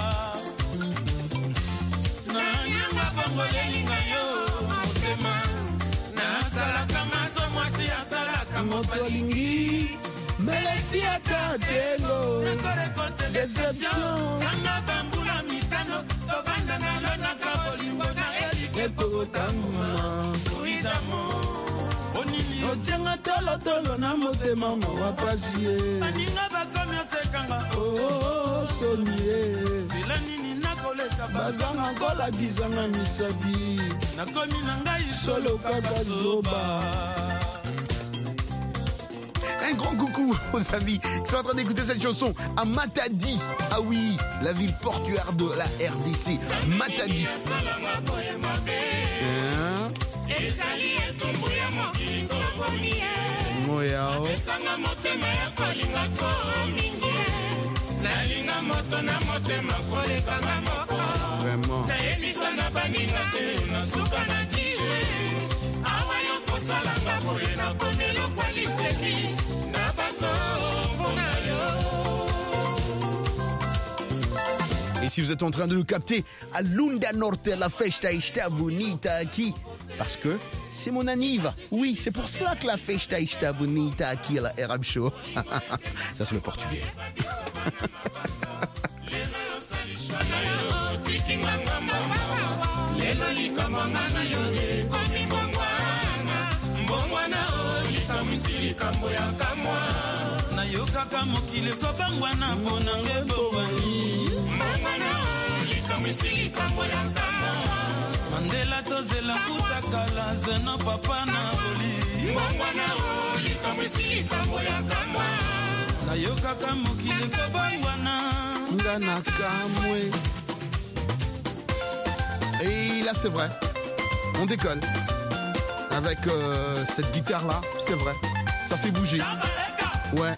[SPEAKER 2] nanyanga bongolelinga yo motema nasalaka maso mwasi asalaka moto alingi melesi atatelo nakorekolte deception kanga bambula mitano tobanda nalo nakabolingo na elikekokotanguma kuidamo onini otianga tolotolo na motema mawa pasi ye baninga bakomi osekanga sonie zela nini nakoleka bazanga kolakisanga misabi nakomi na ngai solo kaka zoba.
[SPEAKER 8] Un grand coucou aux amis qui sont en train d'écouter cette chanson à Matadi. Ah oui, la ville portuaire de la RDC. Matadi. Hein? Moyao. Vraiment. Et si vous êtes en train de nous capter à Lunda Norte, la festa está bonita aqui, parce que c'est mon anniv. Oui, c'est pour cela que la festa está bonita aqui à la RM Show. Ça c'est le portugais.
[SPEAKER 2] nayokaka mokili kobangwana mpona nge bongwani mandela tozela kutakala zeno papa na boli nayokaka mokili kobangwana
[SPEAKER 8] ngana kamwe. Et là c'est vrai, on décolle avec cette guitare là, c'est vrai, ça fait bouger. Ouais.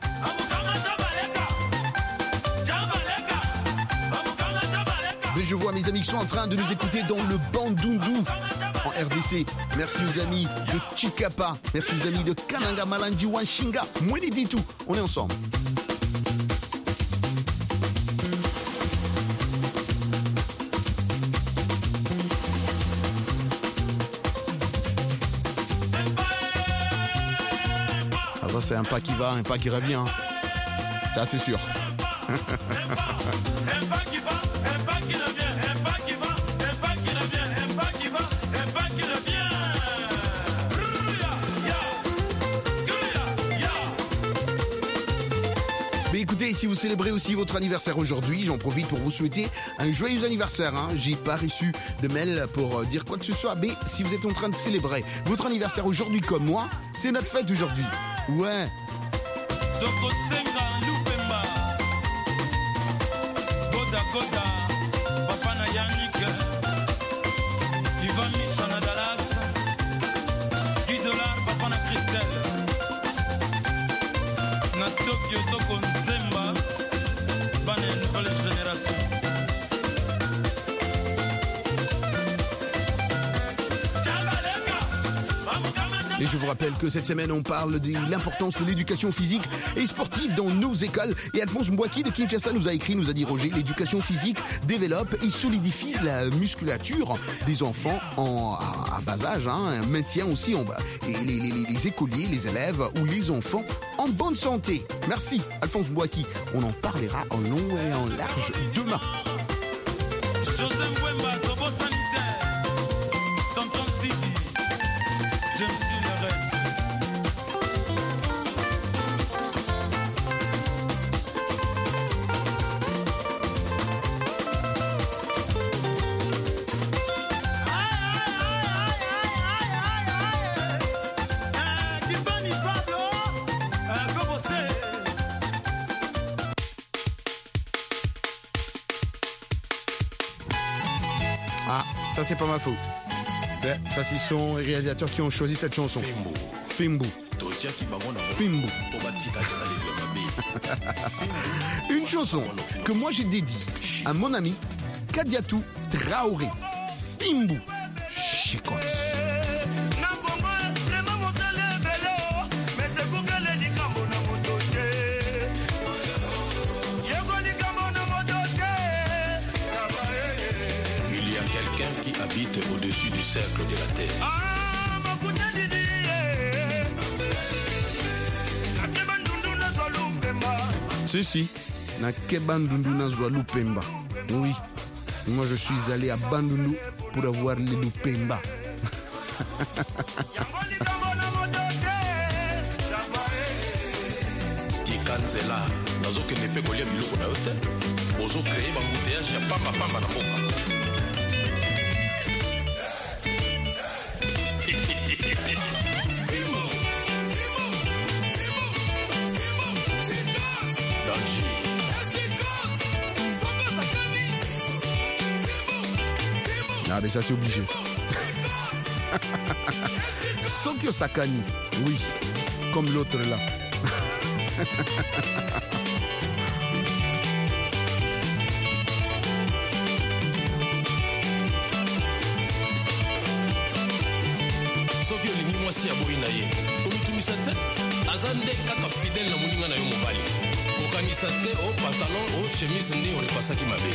[SPEAKER 8] Mais je vois mes amis qui sont en train de nous écouter dans le Bandundu en RDC. Merci aux amis de Chikapa, merci aux amis de Kananga, Malandi, Wanshinga, Mweneditu. On est ensemble. Ça c'est un pas qui va, un pas qui revient. Ça c'est sûr. Mais écoutez, si vous célébrez aussi votre anniversaire aujourd'hui, j'en profite pour vous souhaiter un joyeux anniversaire. Hein. J'ai pas reçu de mail pour dire quoi que ce soit, mais si vous êtes en train de célébrer votre anniversaire aujourd'hui comme moi, c'est notre fête aujourd'hui. Ouais.
[SPEAKER 2] tokosenga lupemba goda papa na Yannick Ivan Micha na Dallas Guy Dollar papa na Christelle na Tokyo toko nzemba bana ya nouvelle génération.
[SPEAKER 8] Et je vous rappelle que cette semaine, on parle de l'importance de l'éducation physique et sportive dans nos écoles. Et Alphonse Mbouaki de Kinshasa nous a dit, Roger, l'éducation physique développe et solidifie la musculature des enfants à bas âge, maintient aussi les écoliers, les élèves ou les enfants en bonne santé. Merci Alphonse Mbouaki. On en parlera en long et en large demain.
[SPEAKER 2] José Mbouemba, Tobo Sanitaire, Tonton Sidi, je me suis le Rex.
[SPEAKER 8] Ah, ça c'est pas ma faute. Ça ce sont les réalisateurs qui ont choisi cette chanson. Fimbu. Fimbu. Une chanson que moi j'ai dédiée à mon ami Kadiatou Traoré. Fimbu. Chicote.
[SPEAKER 21] Qui habite au-dessus du cercle de la terre.
[SPEAKER 8] Si, na Kebandundu na Lupemba. Oui, moi je suis allé à Bandundu pour avoir les Lupemba.
[SPEAKER 21] Tikanzela, nazo ke nepe kolia biloko na yote. Ozo créer bambouteillage ya pamba na mboka.
[SPEAKER 8] Ah mais ça c'est obligé. Sokyo Sakani, oui, comme l'autre là.
[SPEAKER 21] Soki olingi mwasi ya boyi na ye omitumisa te aza nde kaka fidele na moninga na yo mobali kokanisa te o pantalon o chemise nde orepasaki mabe.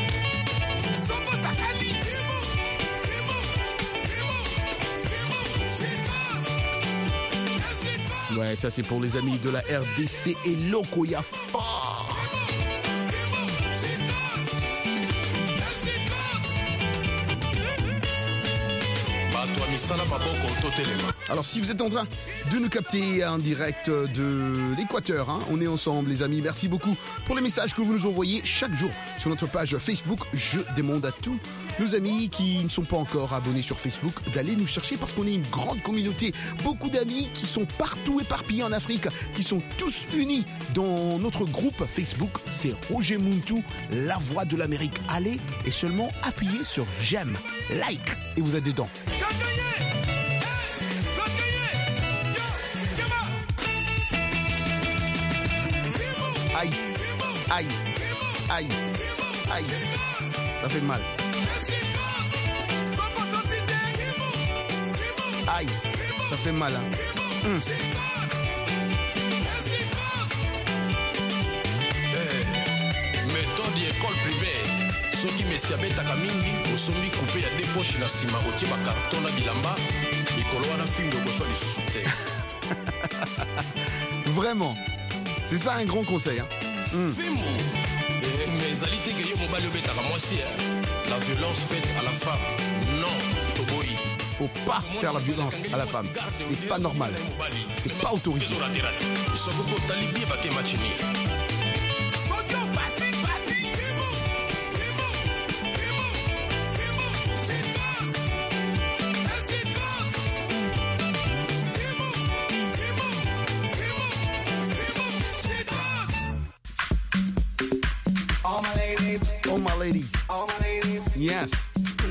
[SPEAKER 8] Ouais, ça c'est pour les amis de la RDC et Lokoya fort. Alors si vous êtes en train de nous capter en direct de l'Équateur, on est ensemble les amis, merci beaucoup pour les messages que vous nous envoyez chaque jour sur notre page Facebook. Je demande à tous nos amis qui ne sont pas encore abonnés sur Facebook d'aller nous chercher parce qu'on est une grande communauté, beaucoup d'amis qui sont partout éparpillés en Afrique, qui sont tous unis dans notre groupe Facebook, c'est Roger Muntu, la voix de l'Amérique. Allez et seulement appuyez sur j'aime, like et vous êtes dedans. Aïe, aïe, aïe, aïe, ça fait mal. Aïe, ça fait mal.
[SPEAKER 21] Méthode école primaire. Soki mesi abetaka mingi osombi coupe ya deux poches na nsima otie bakarton na bilamba likolo wana findo koswa lisusu te.
[SPEAKER 8] Vraiment, c'est ça un grand conseil.
[SPEAKER 21] Fimbu. Mais ezali te ke yo mobali obetaka mwasi. La violence faite à la femme. Non, toboyi.
[SPEAKER 8] Faut pas faire la violence à la femme. C'est pas normal. C'est pas autorisé.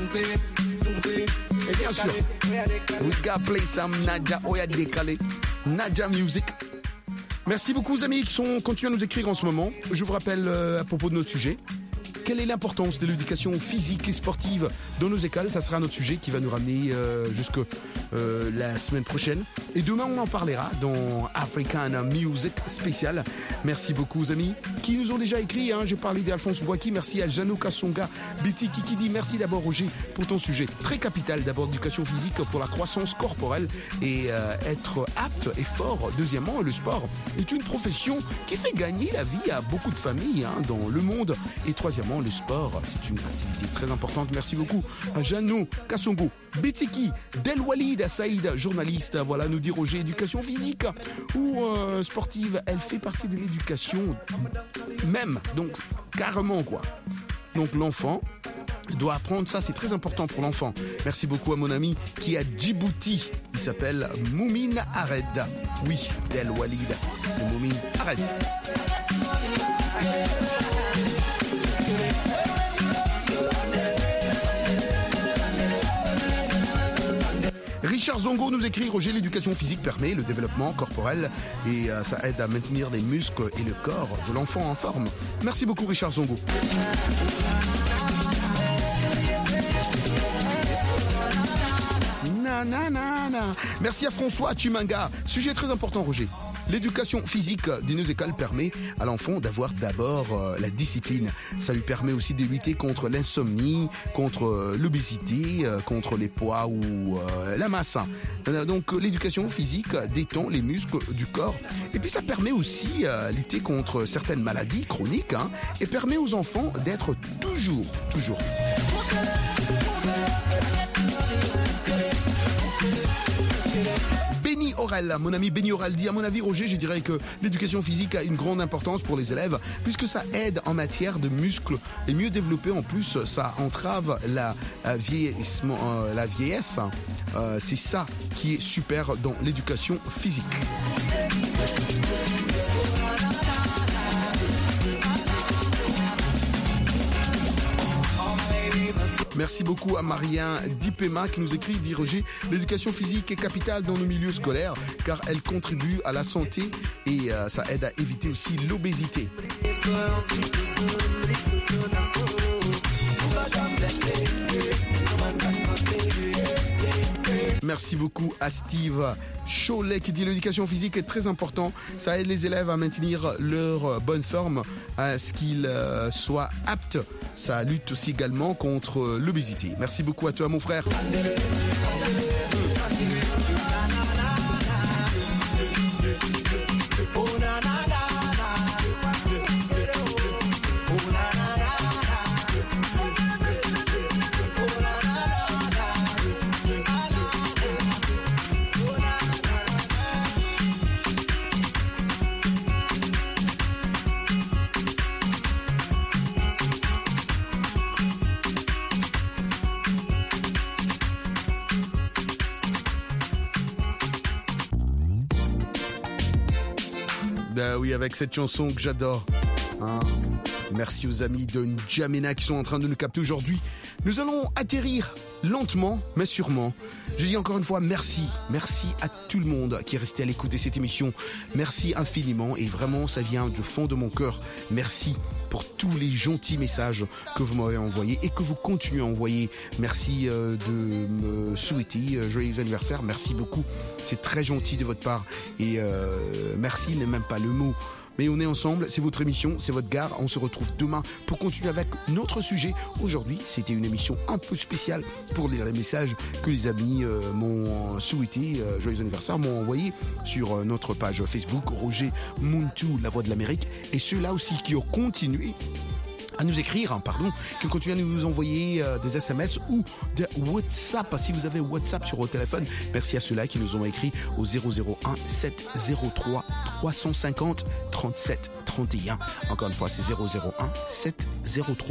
[SPEAKER 8] Et bien sûr, we gotta play some Nadia Oya décalé. Nadia Music. Merci beaucoup aux amis qui continuent à nous écrire en ce moment. Je vous rappelle à propos de notre sujet. Quelle est l'importance de l'éducation physique et sportive dans nos écoles? Ça sera notre sujet qui va nous ramener jusqu'à la semaine prochaine. Et demain, on en parlera dans African Music Spécial. Merci beaucoup aux amis qui nous ont déjà écrit. J'ai parlé d'Alphonse Boaki. Merci à Jano Kassonga, Betty Kikidi. Merci d'abord Roger pour ton sujet très capital. D'abord, l'éducation physique pour la croissance corporelle et être apte et fort. Deuxièmement, le sport est une profession qui fait gagner la vie à beaucoup de familles dans le monde. Et troisièmement, le sport, c'est une activité très importante. Merci beaucoup à Jano Kassongo, Betiki, Del Walid, Saïd, journaliste. Voilà, nous dit Roger, éducation physique ou sportive, elle fait partie de l'éducation même. Donc, carrément, quoi. Donc, l'enfant doit apprendre ça, c'est très important pour l'enfant. Merci beaucoup à mon ami qui est à Djibouti. Il s'appelle Moumine Ared. Oui, Del Walid, c'est Moumine Ared. Richard Zongo nous écrit: Roger, l'éducation physique permet le développement corporel et ça aide à maintenir les muscles et le corps de l'enfant en forme. Merci beaucoup Richard Zongo. Merci à François Chimanga. Sujet très important, Roger. L'éducation physique dans nos écoles permet à l'enfant d'avoir d'abord la discipline. Ça lui permet aussi de lutter contre l'insomnie, contre l'obésité, contre les poids ou la masse. Donc l'éducation physique détend les muscles du corps. Et puis ça permet aussi de lutter contre certaines maladies chroniques et permet aux enfants d'être toujours. Benny Aurel, mon ami Benny Aurel dit: à mon avis Roger, je dirais que l'éducation physique a une grande importance pour les élèves puisque ça aide en matière de muscles et mieux développer en plus, ça entrave la vieillesse. C'est ça qui est super dans l'éducation physique. Merci beaucoup à Marien Dipema qui nous écrit, dit Roger, l'éducation physique est capitale dans nos milieux scolaires car elle contribue à la santé et ça aide à éviter aussi l'obésité. Merci beaucoup à Steve Cholet qui dit l'éducation physique est très important. Ça aide les élèves à maintenir leur bonne forme, à ce qu'ils soient aptes. Ça lutte aussi également contre l'obésité. Merci beaucoup à toi mon frère. Oui, avec cette chanson que j'adore. Merci aux amis de N'Djamena qui sont en train de nous capter aujourd'hui. Nous allons atterrir lentement, mais sûrement. Je dis encore une fois merci. Merci à tout le monde qui est resté à l'écoute de cette émission. Merci infiniment et vraiment ça vient du fond de mon cœur. Merci pour tous les gentils messages que vous m'avez envoyés et que vous continuez à envoyer. Merci de me souhaiter joyeux anniversaire. Merci beaucoup. C'est très gentil de votre part. Et merci n'est même pas le mot. Mais on est ensemble, c'est votre émission, c'est votre gare. On se retrouve demain pour continuer avec notre sujet. Aujourd'hui, c'était une émission un peu spéciale pour les messages que les amis m'ont souhaité. Joyeux anniversaire, m'ont envoyé sur notre page Facebook, Roger Muntu, La Voix de l'Amérique. Et ceux-là aussi qui ont continué à nous écrire, qui continuent à nous envoyer des SMS ou des WhatsApp. Si vous avez WhatsApp sur votre téléphone, merci à ceux-là qui nous ont écrit au 001 703 350 37 31. Encore une fois, c'est 001 703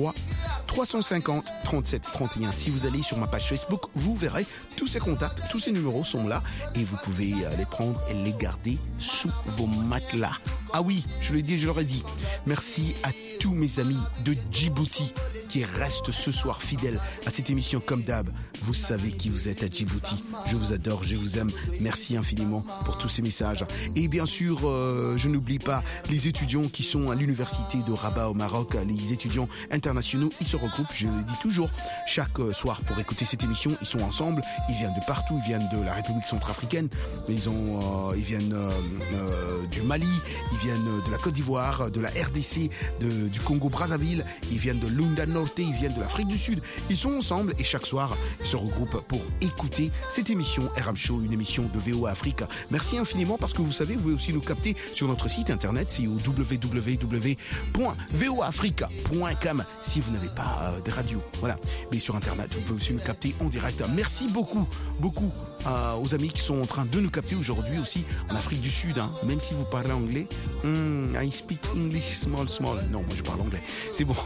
[SPEAKER 8] 350 37 31. Si vous allez sur ma page Facebook, vous verrez tous ces contacts, tous ces numéros sont là et vous pouvez les prendre et les garder sous vos matelas. Ah oui, je l'ai dit et je l'aurais dit. Merci à tous mes amis de Djibouti qui restent ce soir fidèles à cette émission comme d'hab. Vous savez qui vous êtes à Djibouti. Je vous adore, je vous aime. Merci infiniment pour tous ces messages. Et bien sûr, je n'oublie pas les étudiants qui sont à l'université de Rabat au Maroc, les étudiants internationaux. Ils se regroupent, je le dis toujours, chaque soir pour écouter cette émission. Ils sont ensemble, ils viennent de partout, ils viennent de la République centrafricaine, ils viennent du Mali, ils viennent de la Côte d'Ivoire, de la RDC, du Congo-Brazzaville, ils viennent de Lunda Norte, ils viennent de l'Afrique du Sud. Ils sont ensemble et chaque soir, ils se regroupent pour écouter cette émission RM Show, une émission de VOA Afrique. Merci infiniment parce que vous savez, vous pouvez aussi nous capter sur notre site internet, c'est au www.voafrica.com si vous n'avez pas de radio. Voilà. Mais sur internet, vous pouvez aussi nous capter en direct. Merci beaucoup aux amis qui sont en train de nous capter aujourd'hui aussi en Afrique du Sud, hein. Même si vous parlez anglais. I speak English small. Non, moi je parle anglais. C'est bon.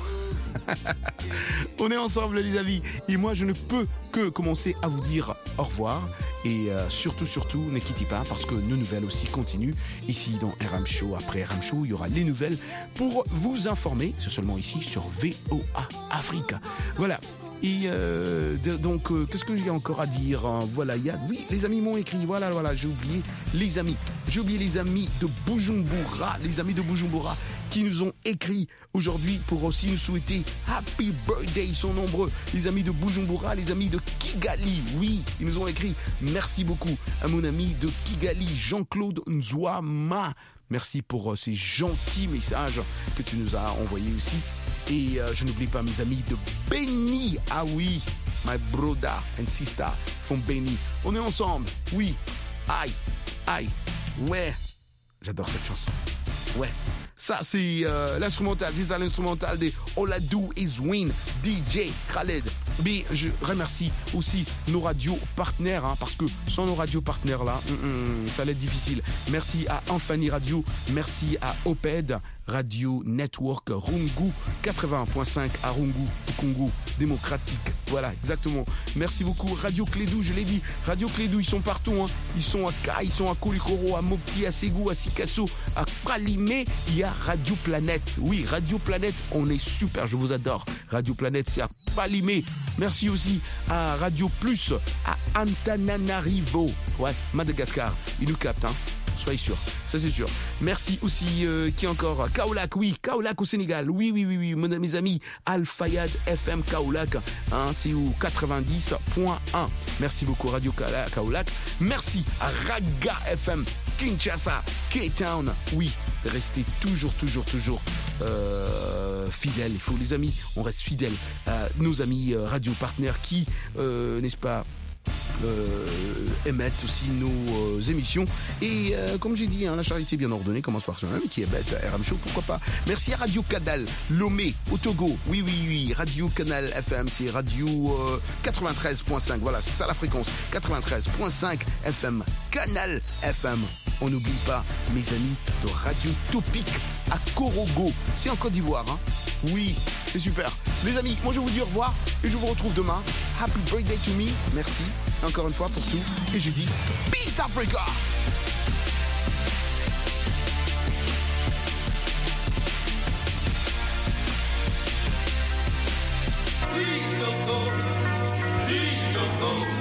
[SPEAKER 8] On est ensemble les amis et moi je ne peux que commencer à vous dire au revoir et surtout ne quittez pas parce que nos nouvelles aussi continuent ici dans RM Show. Après RM Show il y aura les nouvelles pour vous informer, c'est seulement ici sur VOA Africa. Voilà. Et donc, qu'est-ce que j'ai encore à dire? Voilà, oui, les amis m'ont écrit. Voilà, j'ai oublié les amis. J'ai oublié les amis de Bujumbura. Les amis de Bujumbura qui nous ont écrit aujourd'hui pour aussi nous souhaiter Happy Birthday. Ils sont nombreux. Les amis de Bujumbura, les amis de Kigali. Oui, ils nous ont écrit. Merci beaucoup à mon ami de Kigali, Jean-Claude Nzouama. Merci pour ces gentils messages que tu nous as envoyés aussi. Et je n'oublie pas mes amis de Beni. Ah oui, my brother and sister from Beni. On est ensemble. Oui. Aïe. Ouais. J'adore cette chanson. Ouais. Ça, c'est l'instrumental. C'est ça l'instrumental de All I Do Is Win, DJ Khaled. Mais je remercie aussi nos radios partenaires, hein, parce que sans nos radios partenaires là, ça allait être difficile. Merci à Infani Radio, merci à Oped Radio Network Rungu 81.5 à Rungu, au Congo démocratique. Voilà, exactement. Merci beaucoup. Radio Clédou, je l'ai dit. Radio Clédou, ils sont partout. Hein. Ils sont à Ka, ils sont à Kolikoro, à Mopti, à Ségou, à Sikasso, à Pralimé. Il y a Radio Planète. Oui, Radio Planète, on est super, je vous adore. Radio Planète, c'est à Palimé. Merci aussi à Radio Plus, à Antananarivo. Ouais, Madagascar. Ils nous captent, hein. Soyez sûr, ça c'est sûr. Merci aussi, qui encore? Kaolack, oui, Kaolack au Sénégal. Oui, mes amis, Al-Fayad FM Kaolack, hein, c'est au 90.1. Merci beaucoup Radio Kaolack. Merci à Raga FM Kinshasa, K-Town. Oui, restez toujours fidèles. Il faut, les amis, on reste fidèles à nos amis radio partenaires qui, n'est-ce pas, émettent aussi nos émissions et comme j'ai dit, hein, la charité bien ordonnée commence par soi-même, qui est bête. RM Show, pourquoi pas. Merci à Radio Canal Lomé au Togo. Oui, Radio Canal FM, c'est Radio 93.5. Voilà, c'est ça la fréquence, 93.5 FM, Canal FM. On n'oublie pas mes amis de Radio Topic à Korogo, c'est en Côte d'Ivoire, hein. Oui, c'est super. Les amis, moi je vous dis au revoir et je vous retrouve demain. Happy birthday to me. Merci encore une fois pour tout. Et je dis Peace Africa.
[SPEAKER 1] Please don't go.